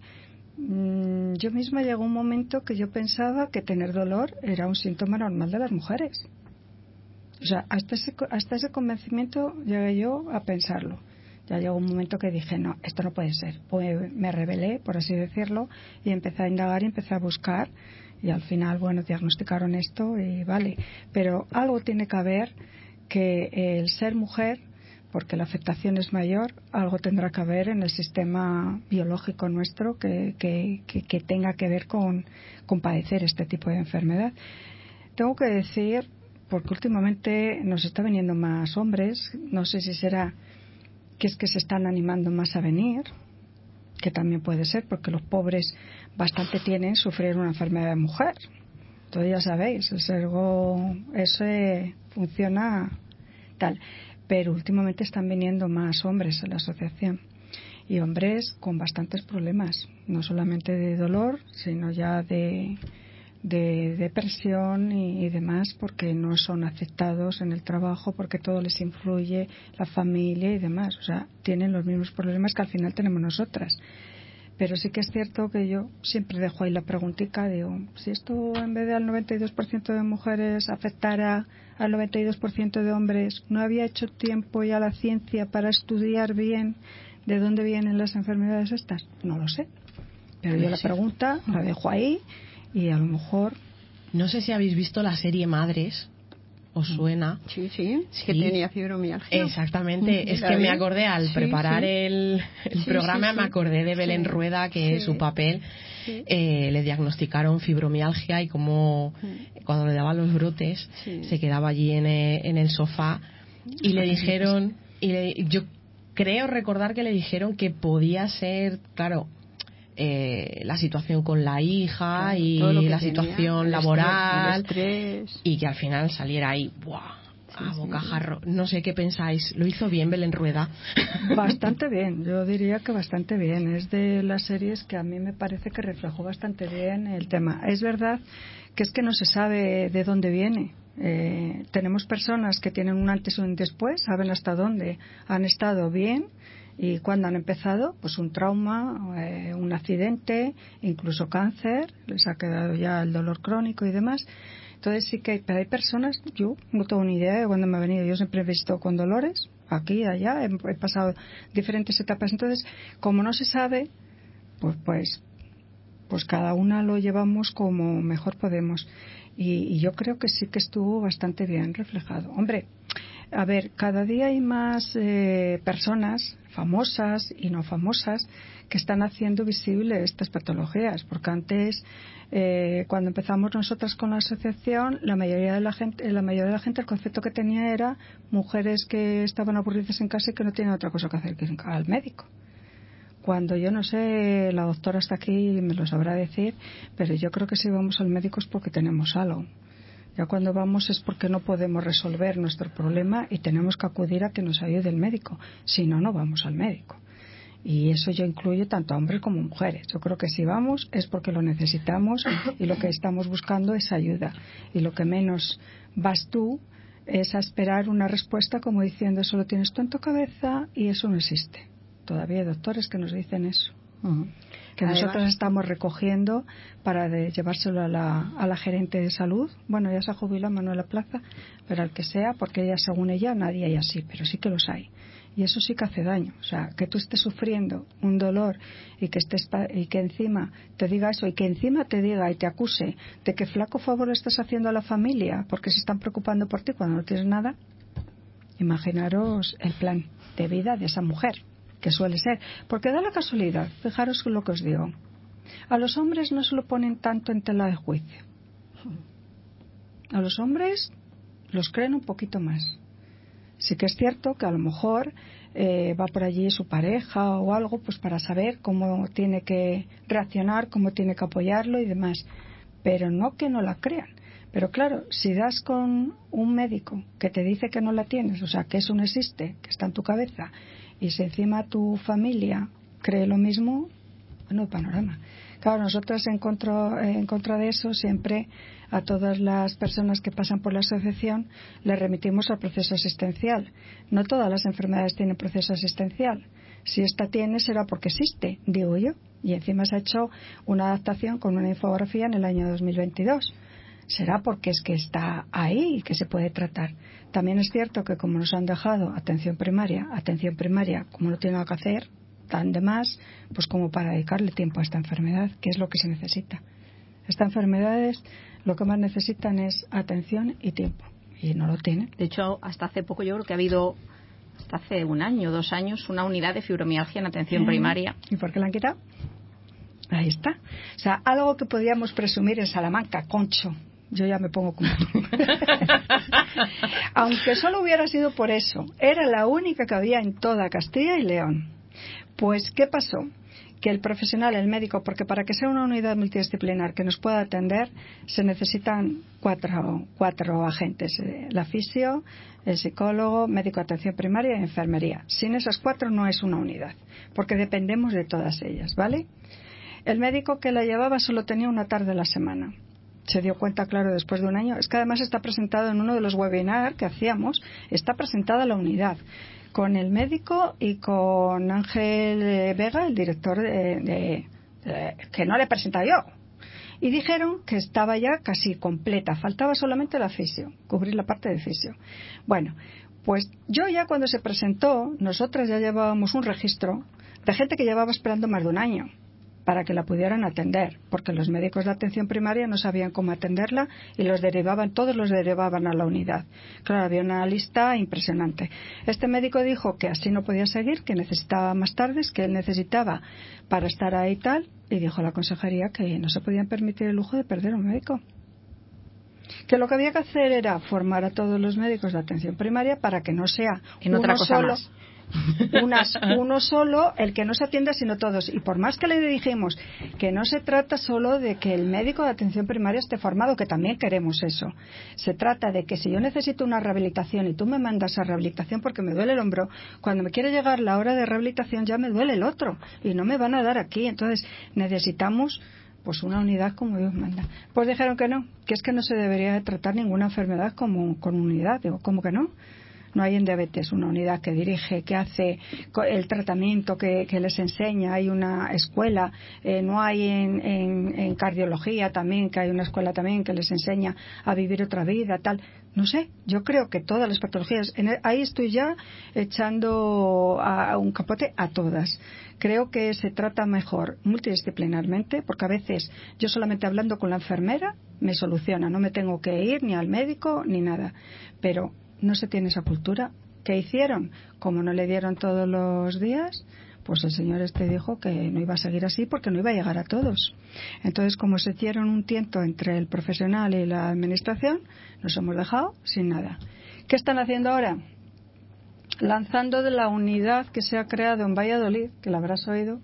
Yo misma llegó un momento que yo pensaba que tener dolor era un síntoma normal de las mujeres. O sea, hasta ese convencimiento llegué yo a pensarlo. Ya llegó un momento que dije, no, esto no puede ser. Pues me rebelé, por así decirlo, y empecé a indagar y empecé a buscar. Y al final, bueno, diagnosticaron esto y vale. Pero algo tiene que haber que el ser mujer, porque la afectación es mayor, algo tendrá que haber en el sistema biológico nuestro que tenga que ver con padecer este tipo de enfermedad. Tengo que decir, porque últimamente nos está viniendo más hombres, no sé si será que es que se están animando más a venir, que también puede ser, porque los pobres bastante tienen sufrir una enfermedad de mujer. Entonces ya sabéis, es algo, ese funciona tal. Pero últimamente están viniendo más hombres a la asociación, y hombres con bastantes problemas, no solamente de dolor, sino ya de depresión y demás, porque no son aceptados en el trabajo, porque todo les influye, la familia y demás. O sea, tienen los mismos problemas que al final tenemos nosotras. Pero sí que es cierto que yo siempre dejo ahí la preguntita, digo, si esto en vez de al 92% de mujeres afectara al 92% de hombres, ¿no había hecho tiempo ya la ciencia para estudiar bien de dónde vienen las enfermedades estas? No lo sé. Pero yo la pregunta la dejo ahí y a lo mejor... No sé si habéis visto la serie Madres. ¿Os suena? Sí, que tenía fibromialgia. Exactamente, es que me acordé al preparar el programa, me acordé de Belén Rueda, que su papel le diagnosticaron fibromialgia y como cuando le daban los brotes se quedaba allí en el sofá y le dijeron, yo creo recordar que le dijeron que podía ser, claro, la situación con la hija y la situación laboral, el estrés, y que al final saliera ahí a bocajarro. No sé qué pensáis. ¿Lo hizo bien Belén Rueda? Bastante bien, yo diría que bastante bien. Es de las series que a mí me parece que reflejó bastante bien el tema. Es verdad que es que no se sabe de dónde viene. Tenemos personas que tienen un antes y un después, saben hasta dónde han estado bien y cuándo han empezado, pues un trauma, un accidente, incluso cáncer, les ha quedado ya el dolor crónico y demás. Entonces sí que hay personas, yo no tengo ni idea de cuándo me ha venido, yo siempre he visto con dolores, aquí, allá, he pasado diferentes etapas. Entonces, como no se sabe, pues cada una lo llevamos como mejor podemos. Y yo creo que sí que estuvo bastante bien reflejado. Hombre, a ver, cada día hay más personas famosas y no famosas que están haciendo visible estas patologías, porque antes, cuando empezamos nosotras con la asociación, la mayoría de la gente el concepto que tenía era mujeres que estaban aburridas en casa y que no tienen otra cosa que hacer que ir al médico. Cuando yo no sé, la doctora está aquí y me lo sabrá decir, pero yo creo que si vamos al médico es porque tenemos algo. Ya cuando vamos es porque no podemos resolver nuestro problema y tenemos que acudir a que nos ayude el médico. Si no, no vamos al médico. Y eso yo incluyo tanto a hombres como mujeres. Yo creo que si vamos es porque lo necesitamos y lo que estamos buscando es ayuda. Y lo que menos vas tú es a esperar una respuesta como diciendo eso lo tienes tú en tu cabeza y eso no existe. Todavía hay doctores que nos dicen eso. Que nosotros estamos recogiendo para llevárselo a la gerente de salud. Bueno, ya se ha jubilado Manuela Plaza, pero al que sea, porque ella, según ella, nadie hay así, pero sí que los hay. Y eso sí que hace daño. O sea, que tú estés sufriendo un dolor y que encima te diga eso y que encima te diga y te acuse de que flaco favor le estás haciendo a la familia porque se están preocupando por ti cuando no tienes nada. Imaginaros el plan de vida de esa mujer, que suele ser, porque da la casualidad, fijaros lo que os digo, a los hombres no se lo ponen tanto en tela de juicio, a los hombres los creen un poquito más. Sí que es cierto que a lo mejor va por allí su pareja o algo, pues para saber cómo tiene que reaccionar, cómo tiene que apoyarlo y demás, pero no que no la crean. Pero claro, si das con un médico que te dice que no la tienes, o sea, que eso no existe, que está en tu cabeza, y si encima tu familia cree lo mismo, no hay panorama. Claro, nosotros en contra de eso siempre a todas las personas que pasan por la asociación les remitimos al proceso asistencial. No todas las enfermedades tienen proceso asistencial. Si esta tiene será porque existe, digo yo. Y encima se ha hecho una adaptación con una infografía en el año 2022. Será porque es que está ahí y que se puede tratar. También es cierto que como nos han dejado atención primaria, como no tiene nada que hacer, tan de más, pues como para dedicarle tiempo a esta enfermedad, que es lo que se necesita. Estas enfermedades lo que más necesitan es atención y tiempo, y no lo tienen. De hecho, hasta hace poco yo creo que ha habido, hasta hace 1 año, 2 años, una unidad de fibromialgia en atención primaria. ¿Y por qué la han quitado? Ahí está. O sea, algo que podíamos presumir en Salamanca, Concho. Yo ya me pongo como tú. Aunque solo hubiera sido por eso, era la única que había en toda Castilla y León. Pues, ¿qué pasó? Que el profesional, el médico, porque para que sea una unidad multidisciplinar que nos pueda atender, se necesitan cuatro agentes: la fisio, el psicólogo, médico de atención primaria y enfermería. Sin esas 4 no es una unidad, porque dependemos de todas ellas, ¿vale? El médico que la llevaba solo tenía una tarde a la semana. Se dio cuenta, claro, después de 1 año. Es que además está presentado en uno de los webinars que hacíamos, está presentada la unidad con el médico y con Ángel Vega, el director que no le he presentado yo. Y dijeron que estaba ya casi completa, faltaba solamente la fisio, cubrir la parte de fisio. Bueno, pues yo ya cuando se presentó, nosotras ya llevábamos un registro de gente que llevaba esperando más de 1 año para que la pudieran atender, porque los médicos de atención primaria no sabían cómo atenderla y todos los derivaban a la unidad. Claro, había una lista impresionante. Este médico dijo que así no podía seguir, que necesitaba más tardes, que él necesitaba para estar ahí tal, y dijo a la consejería que no se podían permitir el lujo de perder un médico. Que lo que había que hacer era formar a todos los médicos de atención primaria para que no sea en otra cosa solo. Más. uno solo el que no se atienda, sino todos. Y por más que le dijimos que no se trata solo de que el médico de atención primaria esté formado, que también queremos eso, se trata de que si yo necesito una rehabilitación y tú me mandas a rehabilitación porque me duele el hombro, cuando me quiere llegar la hora de rehabilitación ya me duele el otro y no me van a dar aquí. Entonces necesitamos pues una unidad como Dios manda. Pues dijeron que no, que es que no se debería de tratar ninguna enfermedad como con unidad. Digo, ¿cómo que no? No hay en diabetes una unidad que dirige, que hace el tratamiento, que les enseña. Hay una escuela, no hay en cardiología también, que hay una escuela también que les enseña a vivir otra vida, tal. No sé, yo creo que todas las patologías, ahí estoy ya echando a un capote a todas. Creo que se trata mejor multidisciplinarmente, porque a veces yo solamente hablando con la enfermera me soluciona, no me tengo que ir ni al médico ni nada, pero no se tiene esa cultura. ¿Qué hicieron? Como no le dieron todos los días, pues el señor dijo que no iba a seguir así porque no iba a llegar a todos. Entonces, como se hicieron un tiento entre el profesional y la administración, nos hemos dejado sin nada. ¿Qué están haciendo ahora? Lanzando de la unidad que se ha creado en Valladolid, que la habrás oído,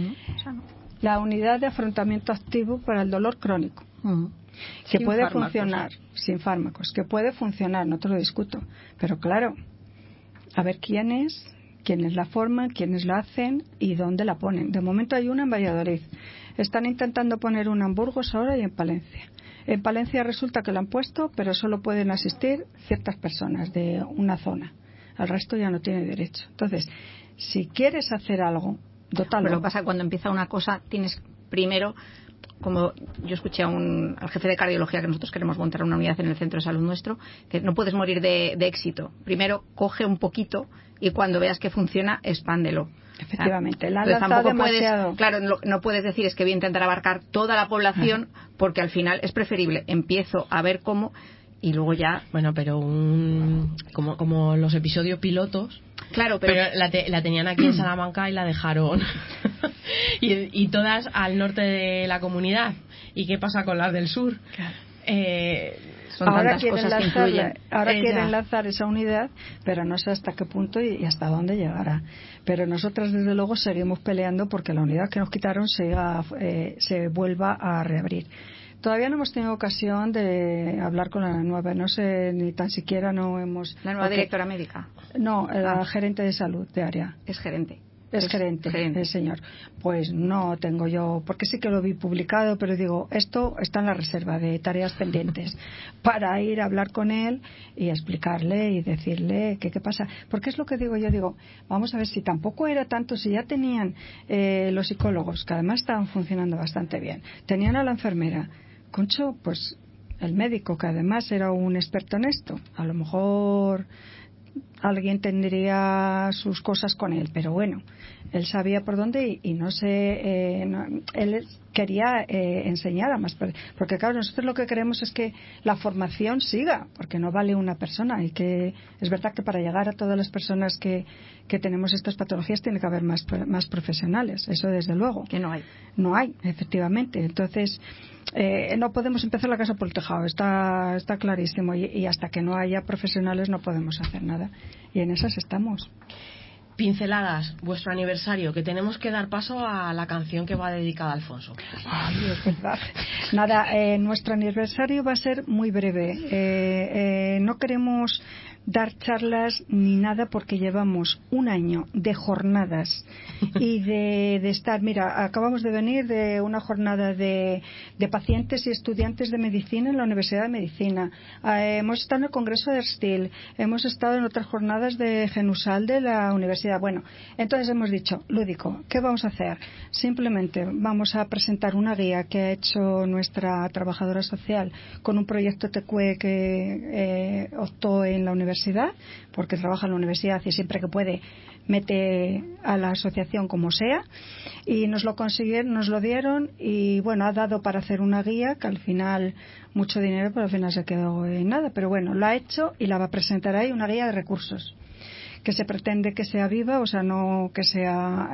la unidad de afrontamiento activo para el dolor crónico. Que sin puede funcionar sin fármacos, que puede funcionar, no te lo discuto, pero claro, a ver quiénes la forman, quiénes la hacen y dónde la ponen. De momento hay una en Valladolid, están intentando poner una en Burgos ahora y en Palencia. En Palencia resulta que la han puesto, pero solo pueden asistir ciertas personas de una zona, el resto ya no tiene derecho. Entonces, si quieres hacer algo, dótalo. Pero lo que pasa es que cuando empieza una cosa tienes primero, como yo escuché al jefe de cardiología, que nosotros queremos montar una unidad en el centro de salud nuestro, que no puedes morir de éxito. Primero coge un poquito y cuando veas que funciona, expándelo. Efectivamente, la han lanzado demasiado. Claro, no puedes decir es que voy a intentar abarcar toda la población, porque al final es preferible empiezo a ver cómo y luego ya. Bueno, pero como los episodios pilotos. Claro, pero la tenían aquí en Salamanca y la dejaron y todas al norte de la comunidad. ¿Y qué pasa con las del sur? Claro. Son ahora tantas cosas que influyen. Ahora quieren lanzar esa unidad, pero no sé hasta qué punto y hasta dónde llegará. Pero nosotras desde luego seguimos peleando porque la unidad que nos quitaron se vuelva a reabrir. Todavía no hemos tenido ocasión de hablar con la nueva, no sé, ni tan siquiera no hemos... ¿La nueva directora médica? No, la gerente de salud de área. Es gerente. Es gerente, el señor. Pues no tengo yo, porque sí que lo vi publicado, pero digo, esto está en la reserva de tareas pendientes para ir a hablar con él y explicarle y decirle qué pasa. Porque es lo que digo, yo digo, vamos a ver si tampoco era tanto, si ya tenían los psicólogos, que además estaban funcionando bastante bien, tenían a la enfermera, concho, pues el médico, que además era un experto en esto, a lo mejor alguien tendría sus cosas con él, pero bueno, él sabía por dónde y no sé, él quería enseñar a más personas, porque claro, nosotros lo que queremos es que la formación siga, porque no vale una persona y que es verdad que para llegar a todas las personas que tenemos estas patologías tiene que haber más profesionales, eso desde luego. Que no hay. No hay, efectivamente. Entonces, no podemos empezar la casa por el tejado, está clarísimo y hasta que no haya profesionales no podemos hacer nada y en esas estamos. Pinceladas, vuestro aniversario, que tenemos que dar paso a la canción que va dedicada a Alfonso. Ay, es verdad. Nada, nuestro aniversario va a ser muy breve. No queremos dar charlas ni nada porque llevamos un año de jornadas y de estar, mira, acabamos de venir de una jornada de pacientes y estudiantes de medicina en la Universidad de Medicina, hemos estado en el Congreso de Erstil, hemos estado en otras jornadas de Genusal de la universidad. Bueno, entonces hemos dicho, lúdico, ¿qué vamos a hacer? Simplemente vamos a presentar una guía que ha hecho nuestra trabajadora social con un proyecto TQE que optó en la universidad, porque trabaja en la universidad y siempre que puede mete a la asociación como sea, y nos lo dieron y bueno, ha dado para hacer una guía que al final mucho dinero, pero al final se quedó en nada, pero bueno, la ha hecho y la va a presentar ahí, una guía de recursos que se pretende que sea viva, o sea, no que sea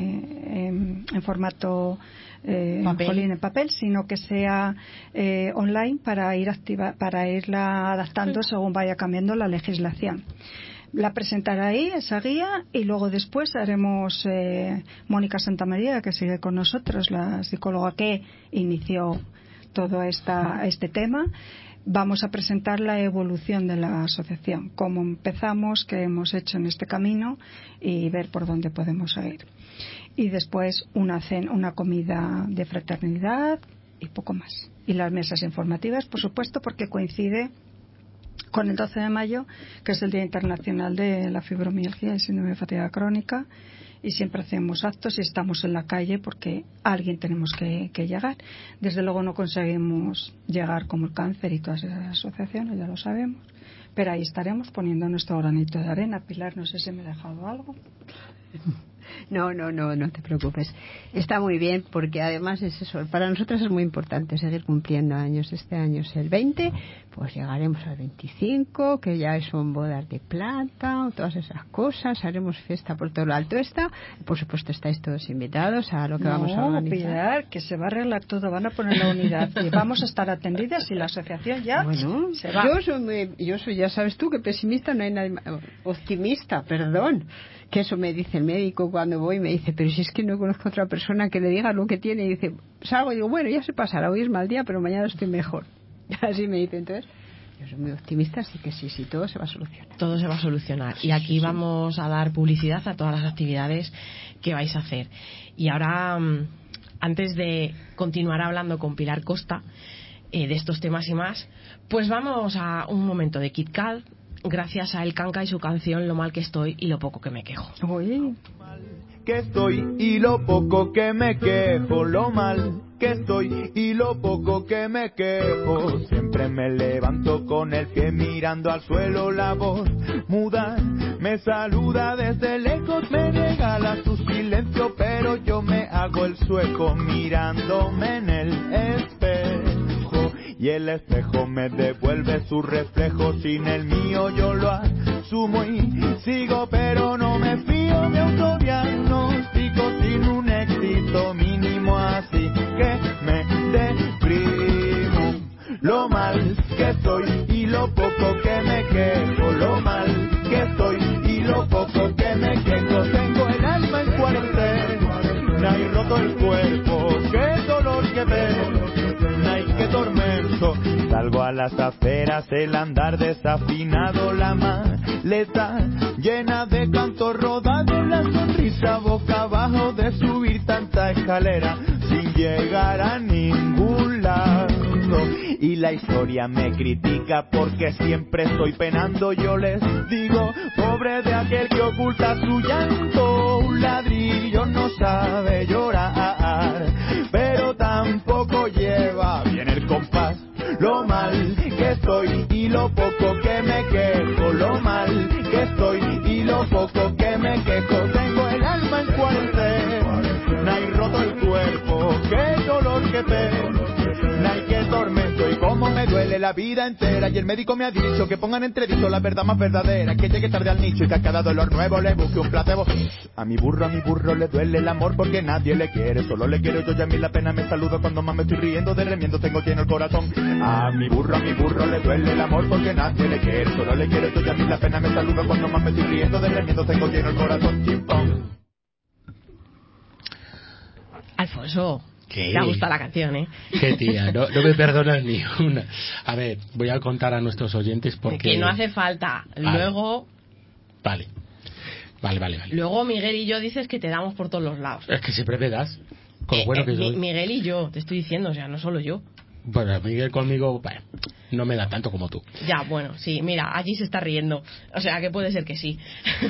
en formato en papel, sino que sea online para irla adaptando según vaya cambiando la legislación. la presentará ahí, esa guía, y luego después haremos Mónica Santamaría, que sigue con nosotros, la psicóloga que inició todo este tema. Vamos a presentar la evolución de la asociación, cómo empezamos, qué hemos hecho en este camino y ver por dónde podemos ir. Y después una comida de fraternidad y poco más. Y las mesas informativas, por supuesto, porque coincide con el 12 de mayo, que es el Día Internacional de la Fibromialgia y Síndrome de Fatiga Crónica, y siempre hacemos actos y estamos en la calle porque alguien tenemos que llegar. Desde luego no conseguimos llegar como el cáncer y todas esas asociaciones, ya lo sabemos, pero ahí estaremos poniendo nuestro granito de arena. Pilar, no sé si me he dejado algo. No te preocupes. Está muy bien, porque además es eso, para nosotros es muy importante seguir cumpliendo años. Este año es el 20, pues llegaremos al 25, que ya son bodas de plata, todas esas cosas, haremos fiesta por todo lo alto esta. Por supuesto estáis todos invitados a lo que vamos a organizar. Pilar, que se va a arreglar todo, van a poner la unidad y vamos a estar atendidas y la asociación ya se va. Yo soy, ya sabes tú, que pesimista no hay nadie más, optimista, perdón. Que eso me dice el médico cuando voy, me dice, pero si es que no conozco a otra persona que le diga lo que tiene, y dice, salgo y digo, bueno, ya se pasará, hoy es mal día, pero mañana estoy mejor. Así me dice. Entonces, yo soy muy optimista, así que sí, todo se va a solucionar. Todo se va a solucionar. Y aquí vamos a dar publicidad a todas las actividades que vais a hacer. Y ahora, antes de continuar hablando con Pilar Costa de estos temas y más, pues vamos a un momento de Kit Kat, gracias a El Canca y su canción Lo mal que estoy y lo poco que me quejo. Uy. Que estoy y lo poco que me quejo, lo mal que estoy y lo poco que me quejo. Siempre me levanto con el pie mirando al suelo, la voz muda me saluda desde lejos, me regala su silencio, pero yo me hago el sueco mirándome en el espejo. Y el espejo me devuelve su reflejo, sin el mío yo lo asumo y sigo, pero no me fío de autodiagnóstico sin un éxito mínimo, así que me deprimo. Lo mal que estoy y lo poco que me quejo, lo mal que estoy y lo poco que me quejo. Tengo el alma en cuarentena y roto el cuerpo, qué dolor que veo. Ay, qué tormento. Salgo a las aceras, el andar desafinado, la maleta llena de canto rodado, la sonrisa boca abajo de subir tanta escalera sin llegar a ningún lado. Y la historia me critica porque siempre estoy penando. Yo les digo, pobre de aquel que oculta su llanto. Un ladrillo no sabe llorar, pero tampoco lleva bien el compás. Lo mal que estoy y lo poco que me quejo, lo mal que estoy y lo poco que me quejo. Tengo el alma en cuarentena y roto el cuerpo, qué dolor que tengo. Ay, qué tormento y cómo me duele la vida entera. Y el médico me ha dicho que pongan entredicho la verdad más verdadera, que llegue tarde al nicho y que a cada dolor nuevo le busque un placebo. A mi burro le duele el amor porque nadie le quiere, solo le quiero yo y a mí la pena me saludo cuando más me estoy riendo de remiendo tengo lleno el corazón. A mi burro le duele el amor porque nadie le quiere, solo le quiero yo y a mí la pena me saludo cuando más me estoy riendo de remiendo tengo lleno el corazón. Chimpón. Alfonso, ¿qué? te ha gustado la canción, ¿eh? Qué tía, no me perdonas ni una. A ver, voy a contar a nuestros oyentes porque... Que no hace falta. Vale. Luego... Vale. Luego Miguel y yo dices que te damos por todos los lados. Es que siempre me das. Con lo bueno que soy. Miguel y yo, te estoy diciendo, o sea, no solo yo. Bueno, Miguel conmigo, bueno, no me da tanto como tú. Ya, bueno, sí, mira, allí se está riendo. O sea, que puede ser que sí.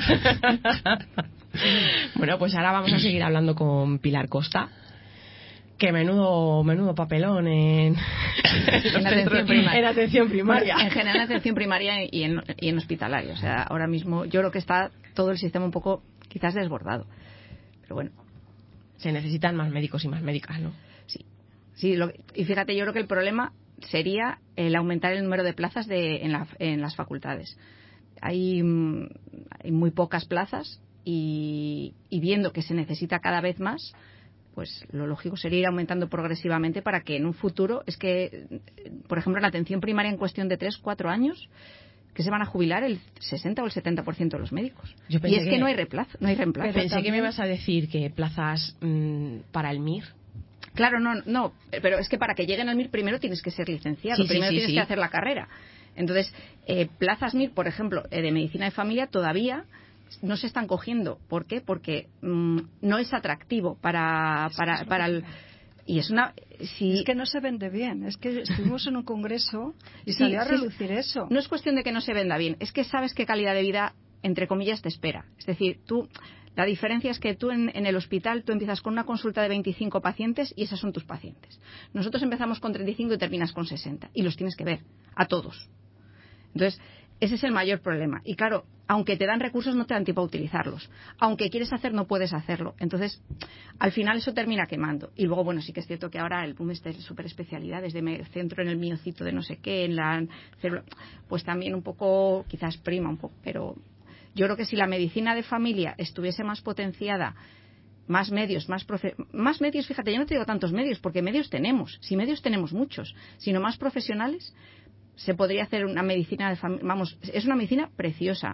Bueno, pues ahora vamos a seguir hablando con Pilar Costa. Que menudo papelón en atención primaria. Bueno, en general en atención primaria y en hospitalario. O sea, ahora mismo yo creo que está todo el sistema un poco quizás desbordado. Pero bueno. Se necesitan más médicos y más médicas, ¿no? Sí. Y fíjate, yo creo que el problema sería el aumentar el número de plazas en las facultades. Hay muy pocas plazas y viendo que se necesita cada vez más, pues lo lógico sería ir aumentando progresivamente para que en un futuro, es que, por ejemplo, la atención primaria en cuestión de 3-4 años, que se van a jubilar el 60 o el 70% de los médicos. Yo Y es que no hay reemplazo. Pensé que me ibas a decir que plazas para el MIR. Claro, no, pero es que para que lleguen al MIR primero tienes que ser licenciado, primero tienes que hacer la carrera. Entonces, plazas MIR, por ejemplo, de medicina de familia todavía no se están cogiendo. ¿Por qué? Porque no es atractivo para el... Y es una... Es que no se vende bien. Es que estuvimos en un congreso y salió a relucir eso. No es cuestión de que no se venda bien. Es que sabes qué calidad de vida, entre comillas, te espera. Es decir, la diferencia es que tú en el hospital tú empiezas con una consulta de 25 pacientes y esas son tus pacientes. Nosotros empezamos con 35 y terminas con 60. Y los tienes que ver, a todos. Entonces, ese es el mayor problema. Y claro, aunque te dan recursos, no te dan tiempo a utilizarlos. Aunque quieres hacer, no puedes hacerlo. Entonces, al final eso termina quemando. Y luego, bueno, sí que es cierto que ahora el boom de superespecialidades, de me centro en el miocito de no sé qué, en la célula, pues también un poco, quizás prima un poco. Pero yo creo que si la medicina de familia estuviese más potenciada, más medios, fíjate, yo no te digo tantos medios, porque medios tenemos. Si medios tenemos muchos, sino más profesionales, se podría hacer una medicina de familia. Vamos, es una medicina preciosa.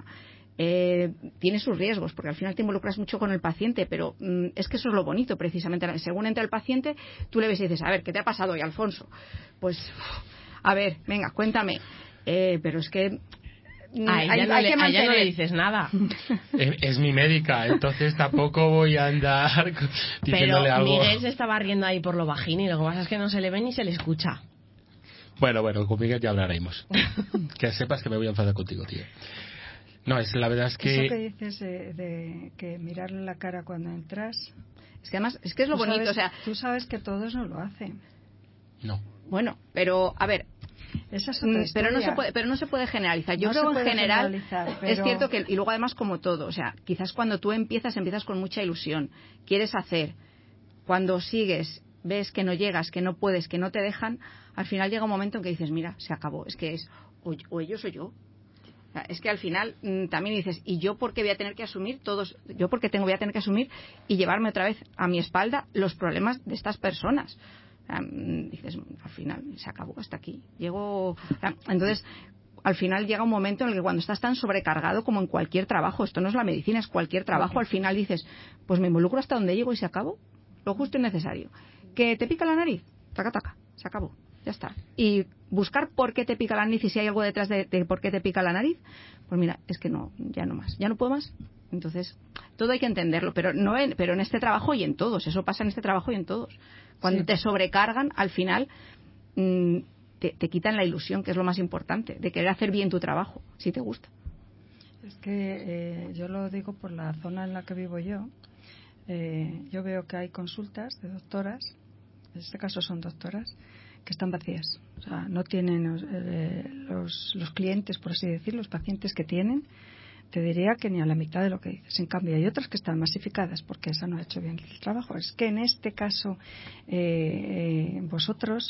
Tiene sus riesgos, porque al final te involucras mucho con el paciente, pero es que eso es lo bonito, precisamente. Según entra el paciente, tú le ves y dices, a ver, ¿qué te ha pasado hoy, Alfonso? Pues, a ver, venga, cuéntame. Pero es que... A ella no le dices nada. Es mi médica, entonces tampoco voy a andar diciéndole algo. Pero Miguel se estaba riendo ahí por lo bajín y lo que pasa es que no se le ve ni se le escucha. Bueno, con Miguel ya hablaremos. Que sepas que me voy a enfadar contigo, tío. No, la verdad es que... Eso que dices de que mirarle la cara cuando entras... Es que además, es que es lo bonito, o sea... Tú sabes que todos no lo hacen. No. Bueno, pero, a ver... Esa es otra historia. Pero no se puede generalizar. Yo creo que en general es cierto que... Y luego además como todo, o sea, quizás cuando tú empiezas con mucha ilusión. Quieres hacer. Cuando sigues... ves que no llegas, que no puedes, que no te dejan, al final llega un momento en que dices, mira, se acabó. Es que es o ellos o yo. O sea, es que al final también dices, ¿y yo por qué voy a tener que asumir todos? ¿Yo por qué voy a tener que asumir y llevarme otra vez a mi espalda los problemas de estas personas? O sea, dices, al final se acabó, hasta aquí. Entonces, al final llega un momento en el que cuando estás tan sobrecargado como en cualquier trabajo, esto no es la medicina, es cualquier trabajo, al final dices, pues me involucro hasta donde llego y se acabó. Lo justo y necesario. ¿Que te pica la nariz? Taca, se acabó, ya está. Y buscar por qué te pica la nariz y si hay algo detrás de por qué te pica la nariz, pues mira, es que no, ya no más, ya no puedo más. Entonces, todo hay que entenderlo, pero en este trabajo y en todos, eso pasa en este trabajo y en todos. Cuando te sobrecargan, al final te quitan la ilusión, que es lo más importante, de querer hacer bien tu trabajo, si te gusta. Es que yo lo digo por la zona en la que vivo yo. Yo veo que hay consultas de doctoras, en este caso son doctoras, que están vacías. O sea, no tienen los clientes, por así decir, los pacientes que tienen, te diría que ni a la mitad de lo que dices. En cambio, hay otras que están masificadas porque esa no ha hecho bien el trabajo. Es que en este caso, vosotros,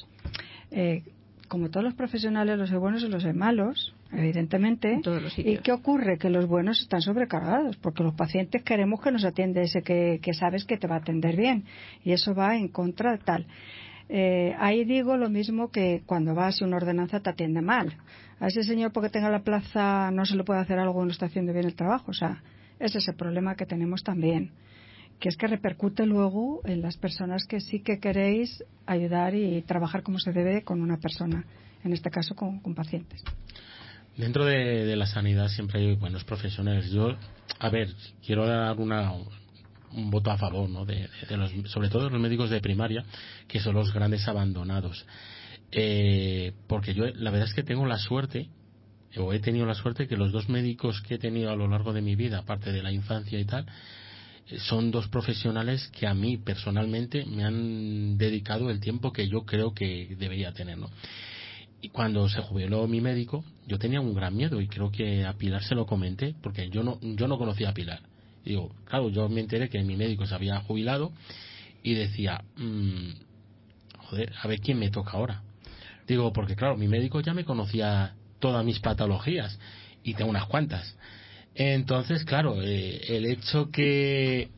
como todos los profesionales, los hay buenos y los hay malos, evidentemente. ¿Y qué ocurre? Que los buenos están sobrecargados, porque los pacientes queremos que nos atiende ese que sabes que te va a atender bien, y eso va en contra de tal. Ahí digo lo mismo que cuando vas y una ordenanza te atiende mal. A ese señor, porque tenga la plaza, no se le puede hacer algo, no está haciendo bien el trabajo. O sea, ese es el problema que tenemos también, que es que repercute luego en las personas que sí que queréis ayudar y trabajar como se debe con una persona, en este caso con pacientes. Dentro de la sanidad siempre hay buenos profesionales. Yo, quiero dar un voto a favor, ¿no? de sobre todo de los médicos de primaria, que son los grandes abandonados. Porque yo la verdad es que tengo la suerte, o he tenido la suerte, que los dos médicos que he tenido a lo largo de mi vida, aparte de la infancia y tal, son dos profesionales que a mí personalmente me han dedicado el tiempo que yo creo que debería tener, ¿no? Y cuando se jubiló mi médico, yo tenía un gran miedo, y creo que a Pilar se lo comenté, porque yo no conocía a Pilar. Y digo, claro, yo me enteré que mi médico se había jubilado y decía, joder, a ver quién me toca ahora. Digo, porque claro, mi médico ya me conocía todas mis patologías, y tengo unas cuantas. Entonces, claro, el hecho que...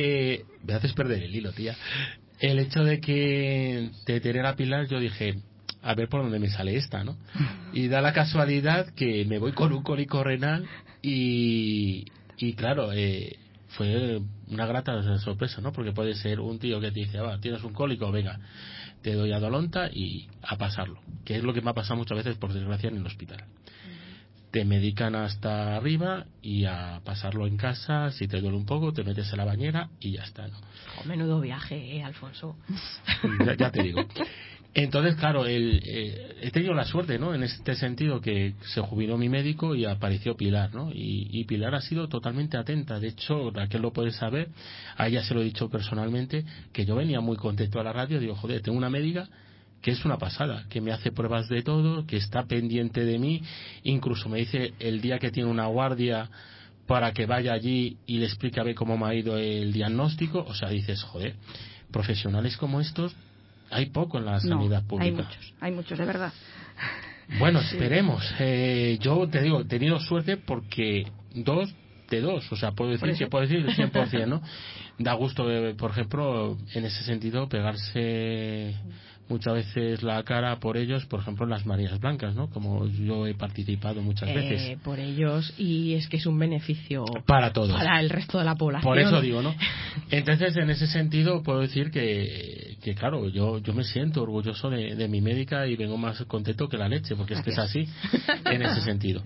Me haces perder el hilo, tía. El hecho de tener a Pilar, yo dije, a ver por dónde me sale esta, ¿no? Y da la casualidad que me voy con un cólico renal y claro, fue una grata sorpresa, ¿no? Porque puede ser un tío que te dice, tienes un cólico, venga, te doy Adolonta y a pasarlo, que es lo que me ha pasado muchas veces, por desgracia, en el hospital. Te medican hasta arriba y a pasarlo en casa. Si te duele un poco, te metes en la bañera y ya está, ¿no? Menudo viaje, Alfonso. Ya te digo. Entonces, claro, he tenido la suerte, ¿no? En este sentido, que se jubiló mi médico y apareció Pilar, ¿no? Y Pilar ha sido totalmente atenta. De hecho, Raquel lo puede saber, a ella se lo he dicho personalmente, que yo venía muy contento a la radio. Digo, joder, tengo una médica que es una pasada, que me hace pruebas de todo, que está pendiente de mí, incluso me dice el día que tiene una guardia para que vaya allí y le explique a ver cómo me ha ido el diagnóstico. O sea, dices, joder, profesionales como estos hay poco en la sanidad pública. Hay muchos, de verdad. Bueno, esperemos. Yo te digo, he tenido suerte porque dos, o sea, puedo decir el 100%, ¿no? Da gusto, por ejemplo, en ese sentido, pegarse muchas veces la cara por ellos, por ejemplo, en las Marías Blancas, ¿no? Como yo he participado muchas veces. Por ellos, y es que es un beneficio para todos, para el resto de la población. Por eso digo, ¿no? Entonces, en ese sentido, puedo decir que claro, yo me siento orgulloso de mi médica y vengo más contento que la leche, porque Gracias. Es que es así, en ese sentido.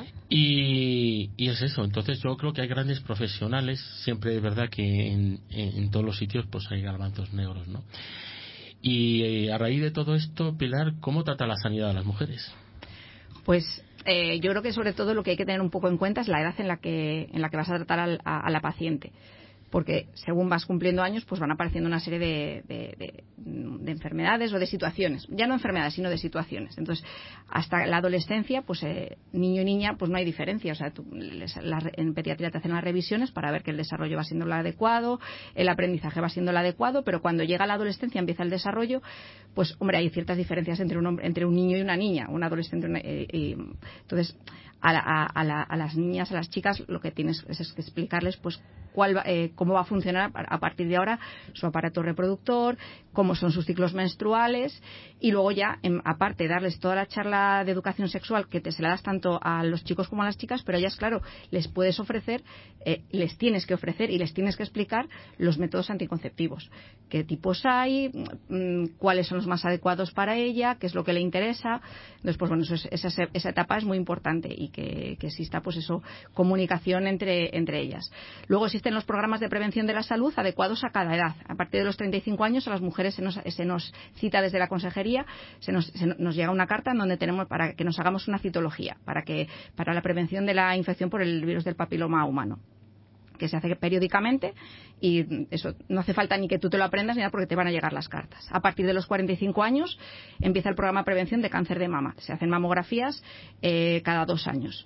Y es eso. Entonces, yo creo que hay grandes profesionales. Siempre es verdad que en todos los sitios pues hay garbanzos negros, ¿no? Y a raíz de todo esto, Pilar, ¿cómo trata la sanidad de las mujeres? Pues yo creo que sobre todo lo que hay que tener un poco en cuenta es la edad en la que vas a tratar a la paciente. Porque según vas cumpliendo años, pues van apareciendo una serie de enfermedades o de situaciones. Ya no enfermedades, sino de situaciones. Entonces, hasta la adolescencia, pues niño y niña, pues no hay diferencia. O sea, en pediatría te hacen las revisiones para ver que el desarrollo va siendo lo adecuado, el aprendizaje va siendo lo adecuado, pero cuando llega la adolescencia, empieza el desarrollo, pues, hombre, hay ciertas diferencias entre un niño y una niña, un adolescente. Entonces, a las niñas, a las chicas, lo que tienes es que explicarles, pues, cómo va a funcionar a partir de ahora su aparato reproductor, cómo son sus ciclos menstruales, y luego ya, aparte, darles toda la charla de educación sexual que se la das tanto a los chicos como a las chicas, pero ellas, claro, les puedes ofrecer, les tienes que ofrecer y les tienes que explicar los métodos anticonceptivos, qué tipos hay, cuáles son los más adecuados para ella, qué es lo que le interesa. Entonces, pues bueno, esa etapa es muy importante, y que exista, pues eso, comunicación entre ellas. Luego existen los programas de prevención de la salud adecuados a cada edad. A partir de los 35 años a las mujeres se nos cita desde la consejería, nos llega una carta en donde tenemos para que nos hagamos una citología para la prevención de la infección por el virus del papiloma humano, que se hace periódicamente, y eso no hace falta ni que tú te lo aprendas ni nada, porque te van a llegar las cartas. A partir de los 45 años empieza el programa de prevención de cáncer de mama. Se hacen mamografías cada 2 años.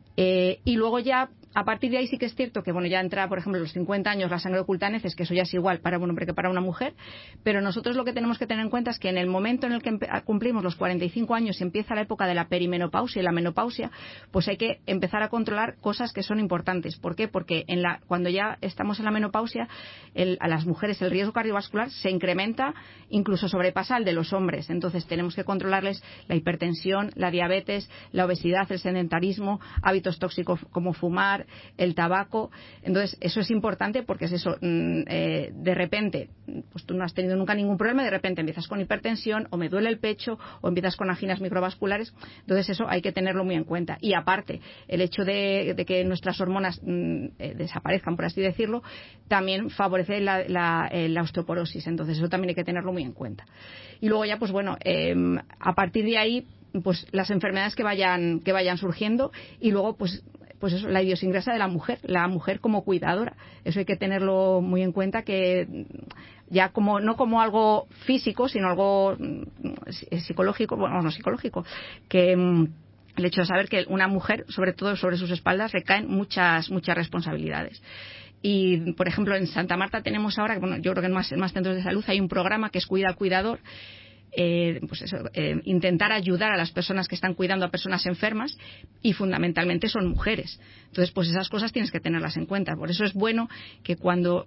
Y luego ya, a partir de ahí sí que es cierto que, bueno, ya entra, por ejemplo, los 50 años la sangre oculta a neces, que eso ya es igual para un hombre que para una mujer, pero nosotros lo que tenemos que tener en cuenta es que en el momento en el que cumplimos los 45 años y empieza la época de la perimenopausia y la menopausia, pues hay que empezar a controlar cosas que son importantes. ¿Por qué? Porque cuando ya estamos en la menopausia, a las mujeres el riesgo cardiovascular se incrementa, incluso sobrepasa al de los hombres. Entonces tenemos que controlarles la hipertensión, la diabetes, la obesidad, el sedentarismo, hábitos tóxicos como fumar, el tabaco. Entonces eso es importante, porque es eso, de repente pues tú no has tenido nunca ningún problema, de repente empiezas con hipertensión, o me duele el pecho, o empiezas con anginas microvasculares. Entonces eso hay que tenerlo muy en cuenta. Y aparte, el hecho de que nuestras hormonas desaparezcan, por así decirlo, también favorece la osteoporosis. Entonces eso también hay que tenerlo muy en cuenta. Y luego ya, pues bueno, a partir de ahí, pues las enfermedades que vayan surgiendo, y luego pues eso, la idiosincrasia de la mujer como cuidadora. Eso hay que tenerlo muy en cuenta, que ya no como algo físico, sino algo psicológico, bueno, no psicológico, que el hecho de saber que una mujer, sobre todo sobre sus espaldas, recaen muchas responsabilidades. Y, por ejemplo, en Santa Marta tenemos ahora, bueno, yo creo que en más centros de salud hay un programa que es Cuida al Cuidador, intentar ayudar a las personas que están cuidando a personas enfermas, y fundamentalmente son mujeres. Entonces, pues esas cosas tienes que tenerlas en cuenta. Por eso es bueno que cuando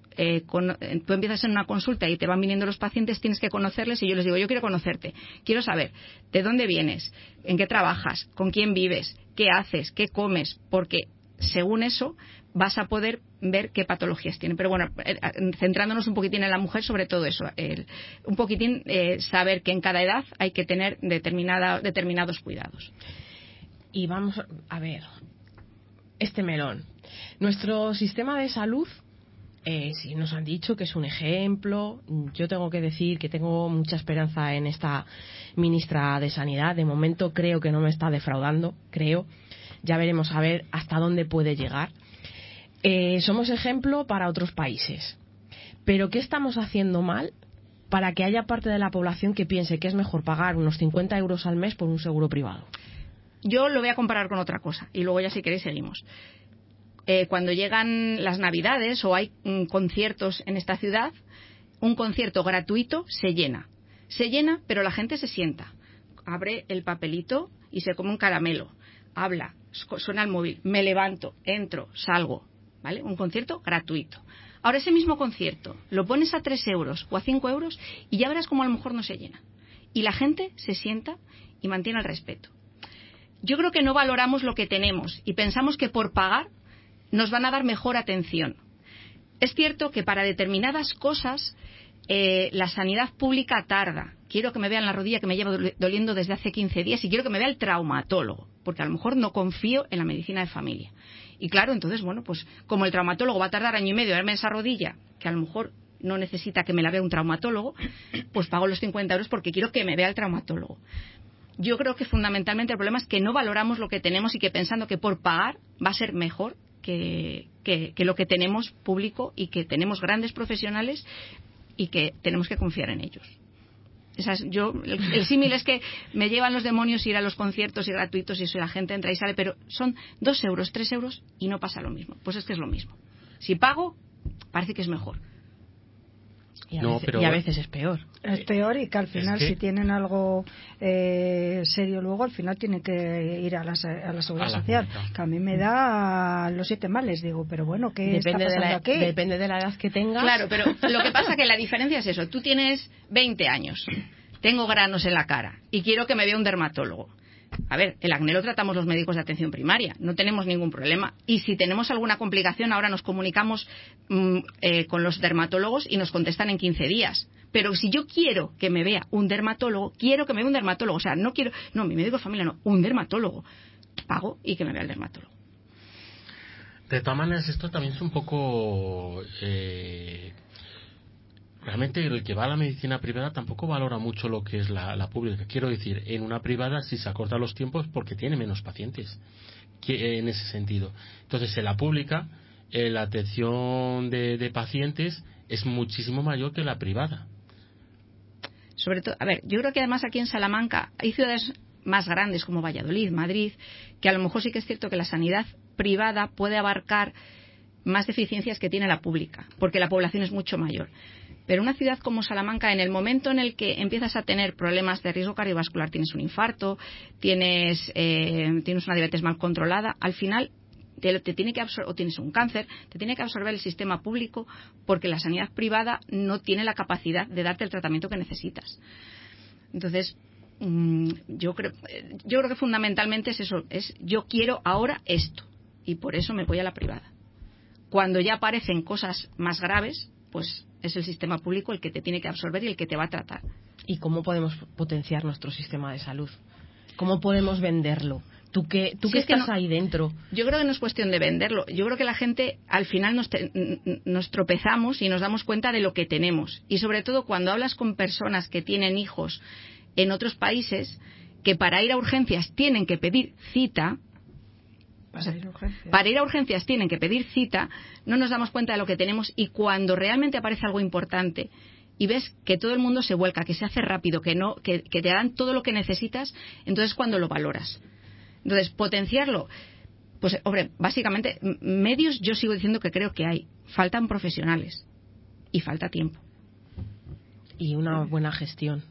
tú empiezas en una consulta y te van viniendo los pacientes, tienes que conocerles, y yo les digo, yo quiero conocerte, quiero saber de dónde vienes, en qué trabajas, con quién vives, qué haces, qué comes, porque según eso vas a poder ver qué patologías tienen. Pero bueno, centrándonos un poquitín en la mujer, sobre todo eso, un poquitín saber que en cada edad hay que tener determinados cuidados. Y vamos a ver, este melón. Nuestro sistema de salud, sí nos han dicho que es un ejemplo. Yo tengo que decir que tengo mucha esperanza en esta ministra de Sanidad. De momento creo que no me está defraudando, creo. Ya veremos a ver hasta dónde puede llegar. Somos ejemplo para otros países. Pero ¿qué estamos haciendo mal para que haya parte de la población que piense que es mejor pagar unos 50 euros al mes por un seguro privado? Yo lo voy a comparar con otra cosa y luego ya si queréis seguimos. Cuando llegan las Navidades o hay conciertos en esta ciudad, un concierto gratuito se llena. Se llena, pero la gente se sienta. Abre el papelito y se come un caramelo. Habla, suena el móvil, me levanto, entro, salgo. ¿Vale? Un concierto gratuito. Ahora ese mismo concierto lo pones a 3 euros o a 5 euros y ya verás cómo a lo mejor no se llena. Y la gente se sienta y mantiene el respeto. Yo creo que no valoramos lo que tenemos y pensamos que por pagar nos van a dar mejor atención. Es cierto que para determinadas cosas la sanidad pública tarda. Quiero que me vean la rodilla que me lleva doliendo desde hace 15 días y quiero que me vea el traumatólogo, porque a lo mejor no confío en la medicina de familia. Y claro, entonces, bueno, pues como el traumatólogo va a tardar año y medio en verme esa rodilla, que a lo mejor no necesita que me la vea un traumatólogo, pues pago los 50 euros porque quiero que me vea el traumatólogo. Yo creo que fundamentalmente el problema es que no valoramos lo que tenemos y que pensando que por pagar va a ser mejor que lo que tenemos público y que tenemos grandes profesionales y que tenemos que confiar en ellos. El símil es que me llevan los demonios ir a los conciertos y gratuitos y eso, la gente entra y sale, pero son 2 euros, 3 euros y no pasa lo mismo. Pues es que es lo mismo. Si pago, parece que es mejor. Y a veces es peor. Es peor y que al final si tienen algo serio luego, al final tienen que ir a la Seguridad Social. Que a mí me da los 7 males, digo, pero bueno, ¿qué está pasando aquí? Depende de la edad que tengas. Claro, pero lo que pasa que la diferencia es eso. Tú tienes 20 años, tengo granos en la cara y quiero que me vea un dermatólogo. A ver, el acné lo tratamos los médicos de atención primaria, no tenemos ningún problema. Y si tenemos alguna complicación, ahora nos comunicamos con los dermatólogos y nos contestan en 15 días. Pero si yo quiero que me vea un dermatólogo, quiero que me vea un dermatólogo. O sea, no, mi médico de familia no, un dermatólogo. Pago y que me vea el dermatólogo. De todas maneras, esto también es un poco... Realmente el que va a la medicina privada tampoco valora mucho lo que es la pública. Quiero decir, en una privada si se acortan los tiempos porque tiene menos pacientes en ese sentido. Entonces, en la pública la atención de pacientes es muchísimo mayor que la privada. Sobre todo, a ver, yo creo que además aquí en Salamanca hay ciudades más grandes como Valladolid, Madrid, que a lo mejor sí que es cierto que la sanidad privada puede abarcar más deficiencias que tiene la pública, porque la población es mucho mayor. Pero una ciudad como Salamanca, en el momento en el que empiezas a tener problemas de riesgo cardiovascular, tienes un infarto, tienes una diabetes mal controlada, al final te tiene que o tienes un cáncer, te tiene que absorber el sistema público porque la sanidad privada no tiene la capacidad de darte el tratamiento que necesitas. Entonces, yo creo que fundamentalmente es eso, yo quiero ahora esto y por eso me voy a la privada. Cuando ya aparecen cosas más graves, pues es el sistema público el que te tiene que absorber y el que te va a tratar. ¿Y cómo podemos potenciar nuestro sistema de salud? ¿Cómo podemos venderlo? ¿Tú que estás ahí dentro? Yo creo que no es cuestión de venderlo. Yo creo que la gente, al final, nos tropezamos y nos damos cuenta de lo que tenemos. Y sobre todo cuando hablas con personas que tienen hijos en otros países, que para ir a urgencias tienen que pedir cita. Para ir a urgencias tienen que pedir cita, no nos damos cuenta de lo que tenemos y cuando realmente aparece algo importante y ves que todo el mundo se vuelca, que se hace rápido, que te dan todo lo que necesitas, entonces cuando lo valoras. Entonces, potenciarlo, pues hombre, básicamente medios yo sigo diciendo que creo que hay, faltan profesionales y falta tiempo. Y una buena gestión.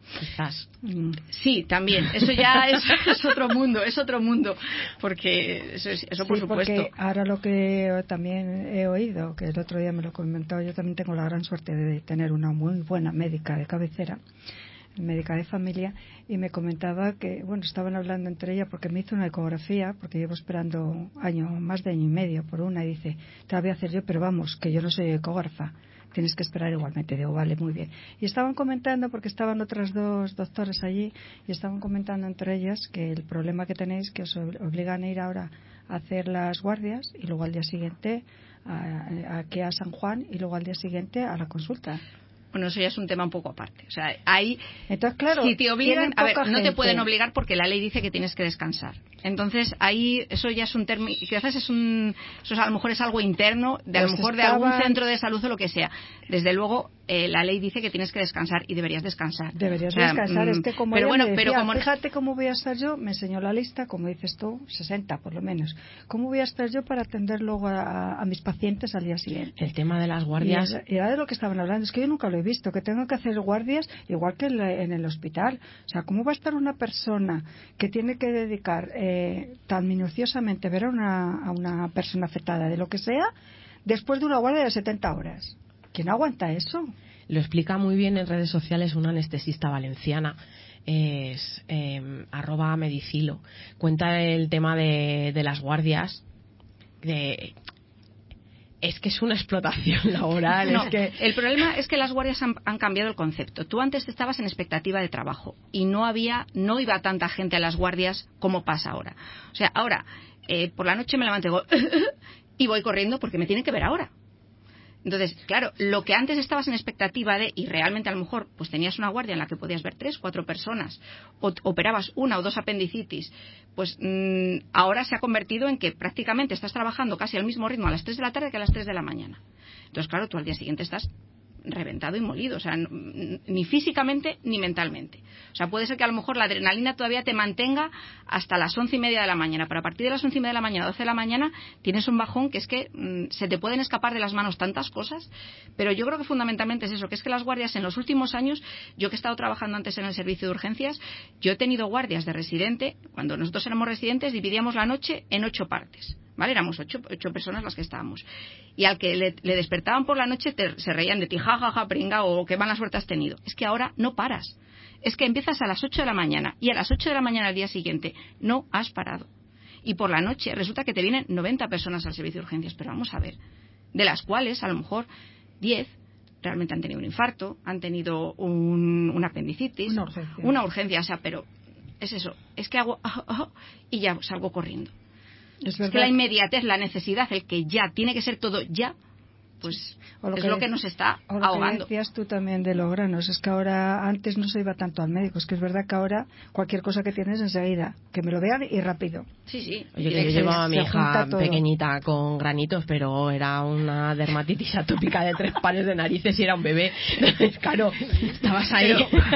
quizás. Sí, también. Eso ya es otro mundo, porque eso por supuesto. Porque ahora lo que también he oído, que el otro día me lo comentó, yo también tengo la gran suerte de tener una muy buena médica de cabecera, médica de familia, y me comentaba que, bueno, estaban hablando entre ella porque me hizo una ecografía, porque llevo esperando más de año y medio por una, y dice, te la voy a hacer yo, pero vamos, que yo no soy ecógrafa, tienes que esperar igualmente. Digo, vale, muy bien. Y estaban comentando, porque estaban otras dos doctoras allí, y estaban comentando entre ellas que el problema que tenéis, que os obligan a ir ahora a hacer las guardias, y luego al día siguiente aquí a San Juan, y luego al día siguiente a la consulta. Bueno, eso ya es un tema un poco aparte. O sea, ahí, entonces, claro, si te obligan, a ver, no te pueden gente. obligar porque la ley dice que tienes que descansar. Entonces, ahí, eso ya es un término, quizás eso a lo mejor es algo interno, de a lo mejor de algún centro de salud o lo que sea. Desde luego, la ley dice que tienes que descansar y deberías descansar. Descansar, es que como pero ella bueno, me decía, pero como fíjate cómo voy a estar yo, me enseñó la lista, como dices tú, 60 por lo menos. ¿Cómo voy a estar yo para atender luego a mis pacientes al día siguiente? El tema de las guardias. Y era de lo que estaban hablando, es que yo nunca lo he visto, que tengo que hacer guardias igual que en el hospital. O sea, ¿cómo va a estar una persona que tiene que dedicar tan minuciosamente ver a una persona afectada de lo que sea después de una guardia de 70 horas? ¿Quién aguanta eso? Lo explica muy bien en redes sociales una anestesista valenciana, es @medicilo. Cuenta el tema de las guardias, es que es una explotación laboral. No, es que el problema es que las guardias han cambiado el concepto. Tú antes estabas en expectativa de trabajo y no iba tanta gente a las guardias como pasa ahora. O sea, ahora por la noche me levanto y digo y voy corriendo porque me tienen que ver ahora. Entonces, claro, lo que antes estabas en expectativa de, y realmente a lo mejor pues tenías una guardia en la que podías ver 3, 4 personas, o operabas 1 o 2 apendicitis, pues ahora se ha convertido en que prácticamente estás trabajando casi al mismo ritmo a las 3 de la tarde que a las 3 de la mañana. Entonces, claro, tú al día siguiente estás reventado y molido, o sea, ni físicamente ni mentalmente. O sea, puede ser que a lo mejor la adrenalina todavía te mantenga hasta las 11:30 de la mañana, pero a partir de las 11:30 de la mañana, 12 de la mañana, tienes un bajón que es que se te pueden escapar de las manos tantas cosas, pero yo creo que fundamentalmente es eso, que es que las guardias en los últimos años, yo que he estado trabajando antes en el servicio de urgencias, yo he tenido guardias de residente, cuando nosotros éramos residentes dividíamos la noche en 8 partes. ¿Vale? Éramos 8 personas las que estábamos. Y al que le despertaban por la noche se reían de ti, jajaja, pringa, o qué mala suerte has tenido. Es que ahora no paras. Es que empiezas a las 8 de la mañana y a las 8 de la mañana al día siguiente no has parado. Y por la noche resulta que te vienen 90 personas al servicio de urgencias. Pero vamos a ver, de las cuales a lo mejor 10 realmente han tenido un infarto, han tenido un apendicitis, una urgencia, o sea, pero es eso, es que hago y ya salgo corriendo. Es que la inmediatez, la necesidad, el que ya tiene que ser todo ya, pues es lo que nos está ahogando. Lo que decías tú también de los granos, es que ahora, antes no se iba tanto al médico, es que es verdad que ahora cualquier cosa que tienes enseguida, que me lo vean y rápido. Sí. Oye, que yo llevaba a mi hija pequeñita con granitos, pero era una dermatitis atópica de 3 pares de narices y era un bebé. Claro, estabas ahí.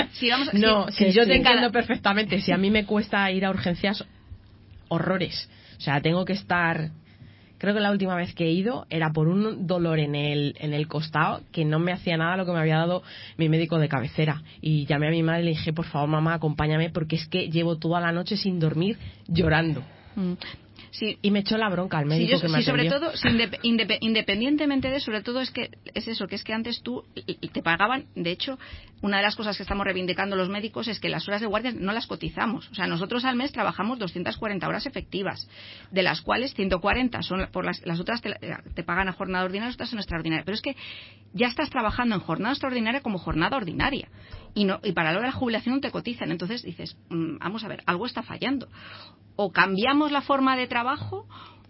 Pero, si yo te entiendo perfectamente, si a mí me cuesta ir a urgencias, horrores. O sea, tengo que estar... Creo que la última vez que he ido era por un dolor en el costado que no me hacía nada lo que me había dado mi médico de cabecera. Y llamé a mi madre y le dije, por favor, mamá, acompáñame porque es que llevo toda la noche sin dormir llorando. Sí. Y me echó la bronca al médico que me atendió. Sobre todo, independientemente de, sobre todo es que es eso, que es que antes tú te pagaban, de hecho, una de las cosas que estamos reivindicando los médicos es que las horas de guardia no las cotizamos. O sea, nosotros al mes trabajamos 240 horas efectivas, de las cuales 140 son por las otras te pagan a jornada ordinaria, las otras son extraordinarias. Pero es que ya estás trabajando en jornada extraordinaria como jornada ordinaria. Y para la hora de la jubilación no te cotizan. Entonces dices, vamos a ver, algo está fallando. O cambiamos la forma de trabajo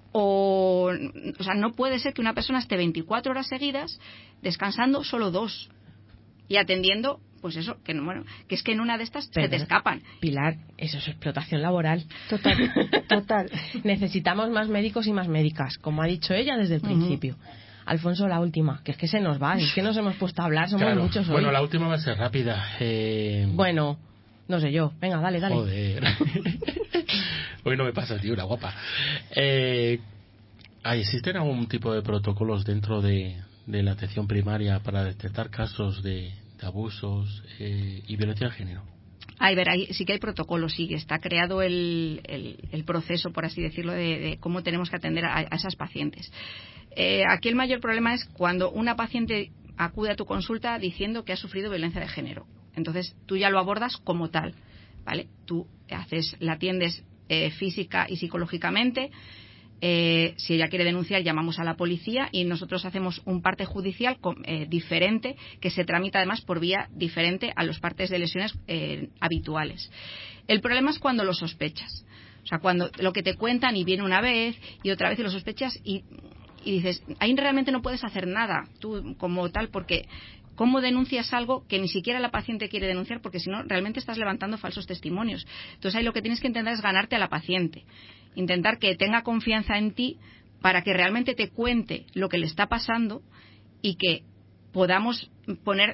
o sea, no puede ser que una persona esté 24 horas seguidas descansando solo 2 y atendiendo, pues eso, que es que en una de estas se te escapan. Pilar, eso es explotación laboral. Total. Necesitamos más médicos y más médicas, como ha dicho ella desde el principio. Alfonso, la última, que es que se nos va, es que nos hemos puesto a hablar, somos muchos hoy. Bueno, la última va a ser rápida. Bueno, no sé yo, venga, dale. Joder. Hoy no me pasas ni una, guapa. ¿Existen algún tipo de protocolos dentro de la atención primaria para detectar casos de de abusos y violencia de género? Ahí sí que hay protocolo, sí, está creado el proceso, por así decirlo, de cómo tenemos que atender a esas pacientes. Aquí el mayor problema es cuando una paciente acude a tu consulta diciendo que ha sufrido violencia de género. Entonces tú ya lo abordas como tal, ¿vale? Tú la atiendes física y psicológicamente. Si ella quiere denunciar, llamamos a la policía y nosotros hacemos un parte judicial diferente, que se tramita además por vía diferente a los partes de lesiones habituales. El problema es cuando lo sospechas. O sea, cuando lo que te cuentan y viene una vez y otra vez y lo sospechas y dices, ahí realmente no puedes hacer nada tú como tal, porque ¿cómo denuncias algo que ni siquiera la paciente quiere denunciar? Porque si no, realmente estás levantando falsos testimonios. Entonces ahí lo que tienes que intentar es ganarte a la paciente. Intentar que tenga confianza en ti para que realmente te cuente lo que le está pasando y que podamos poner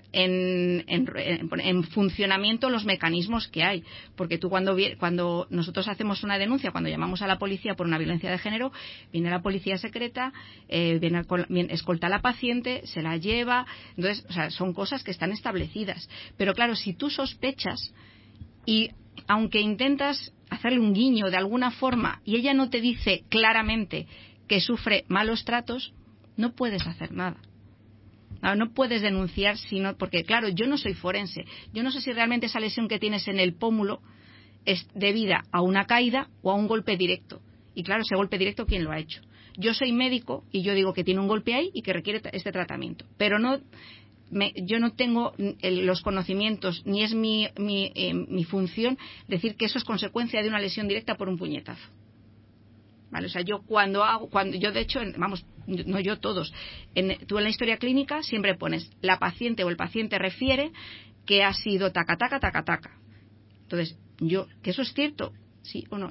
en funcionamiento los mecanismos que hay. Porque tú cuando nosotros hacemos una denuncia, cuando llamamos a la policía por una violencia de género, viene la policía secreta, escolta a la paciente, se la lleva. Entonces, o sea, son cosas que están establecidas. Pero claro, si tú sospechas y aunque intentas hacerle un guiño de alguna forma y ella no te dice claramente que sufre malos tratos, no puedes hacer nada. No puedes denunciar, porque claro, yo no soy forense. Yo no sé si realmente esa lesión que tienes en el pómulo es debida a una caída o a un golpe directo. Y claro, ese golpe directo, ¿quién lo ha hecho? Yo soy médico y yo digo que tiene un golpe ahí y que requiere este tratamiento. Pero yo no tengo los conocimientos, ni es mi función decir que eso es consecuencia de una lesión directa por un puñetazo. ¿Vale? O sea, yo yo de hecho, no yo, todos, tú en la historia clínica siempre pones la paciente o el paciente refiere que ha sido taca, taca, taca, taca. Entonces, que eso es cierto, sí o no,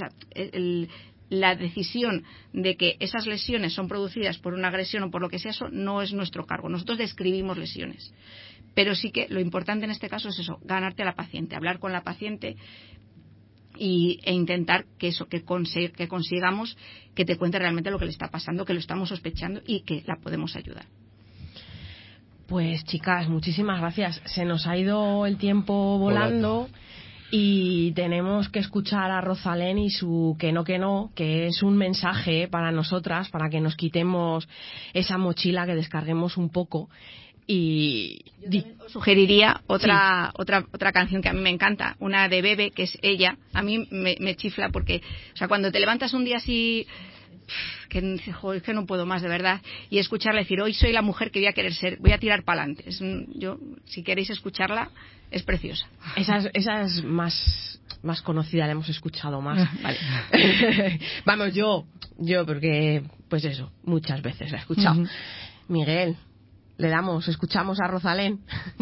la decisión de que esas lesiones son producidas por una agresión o por lo que sea, eso no es nuestro cargo. Nosotros describimos lesiones. Pero sí que lo importante en este caso es eso, ganarte a la paciente, hablar con la paciente e intentar que consigamos que te cuente realmente lo que le está pasando, que lo estamos sospechando y que la podemos ayudar. Pues chicas, muchísimas gracias. Se nos ha ido el tiempo volando. Y tenemos que escuchar a Rosalén y su que no, que es un mensaje para nosotras, para que nos quitemos esa mochila, que descarguemos un poco. Y os sugeriría otra canción que a mí me encanta, una de Bebe, que es Ella. A mí me chifla porque, o sea, cuando te levantas un día así que dices, joder, es que no puedo más, de verdad, y escucharla decir, hoy soy la mujer que voy a querer ser, voy a tirar para adelante. Si queréis escucharla, es preciosa. Esa es más conocida, la hemos escuchado más. Vale. Vamos, yo porque, pues eso, muchas veces la he escuchado. Miguel, escuchamos a Rosalén.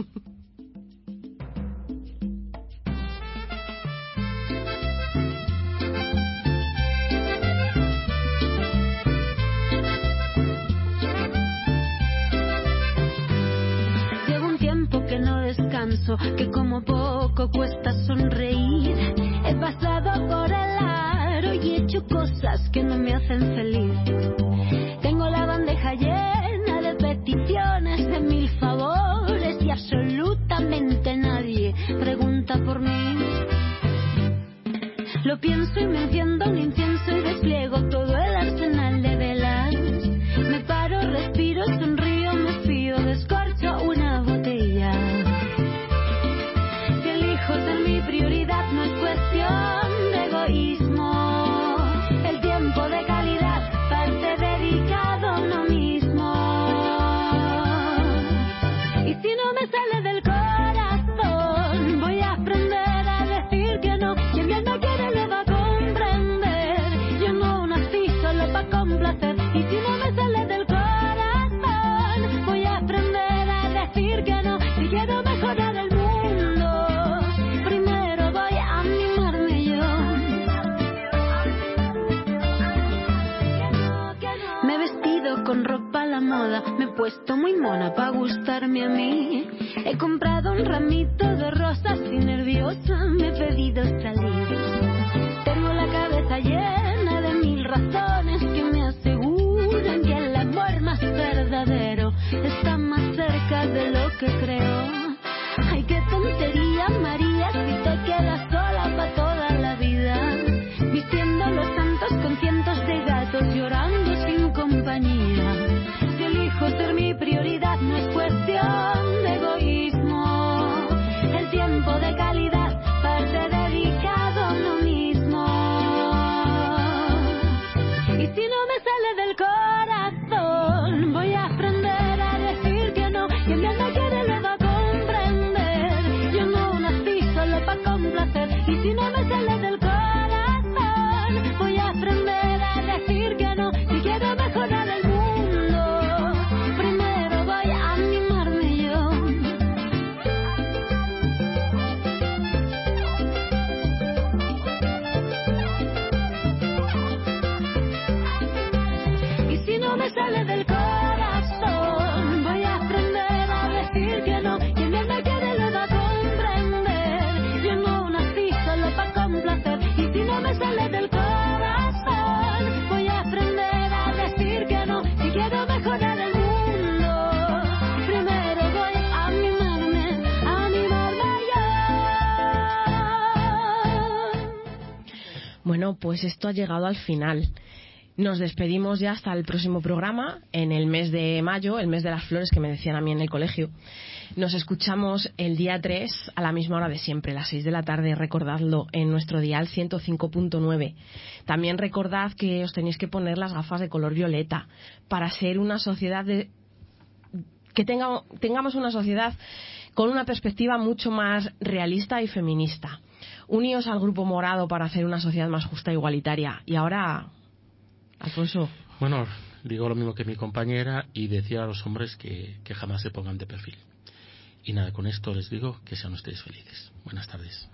Que como poco cuesta sonreír. He pasado por el aro y he hecho cosas que no me hacen feliz. Tengo la bandeja llena de peticiones, de 1000 favores y absolutamente nadie pregunta por mí. Lo pienso y me enciendo un incienso y despliego todo el arsenal de velas. Me paro, respiro, sonrío, me fío, descorcho una botella. No es cuestión de egoísmo, el tiempo de calidad parte dedicado a uno mismo. Y si no me sale del corazón, voy a aprender a decir que no. Quien bien no quiere le va a comprender. Yo no nací solo para complacer. Y si no me sale del corazón, voy a aprender a decir que no. Si quiero mejorar el mundo, con ropa a la moda, me he puesto muy mona pa' gustarme a mí. He comprado un ramito de rosas y nerviosa me he pedido salir. Tengo la cabeza llena de 1000 razones que me aseguran que el amor más verdadero está más cerca de lo que creo. Bueno, pues esto ha llegado al final. Nos despedimos ya hasta el próximo programa, en el mes de mayo, el mes de las flores que me decían a mí en el colegio. Nos escuchamos el día 3 a la misma hora de siempre, las 6 de la tarde, recordadlo, en nuestro dial 105.9. También recordad que os tenéis que poner las gafas de color violeta para ser una sociedad que tengamos una sociedad con una perspectiva mucho más realista y feminista. Uníos al Grupo Morado para hacer una sociedad más justa e igualitaria. Y ahora, Alfonso. Bueno, digo lo mismo que mi compañera y decía a los hombres que jamás se pongan de perfil. Y nada, con esto les digo que sean ustedes felices. Buenas tardes.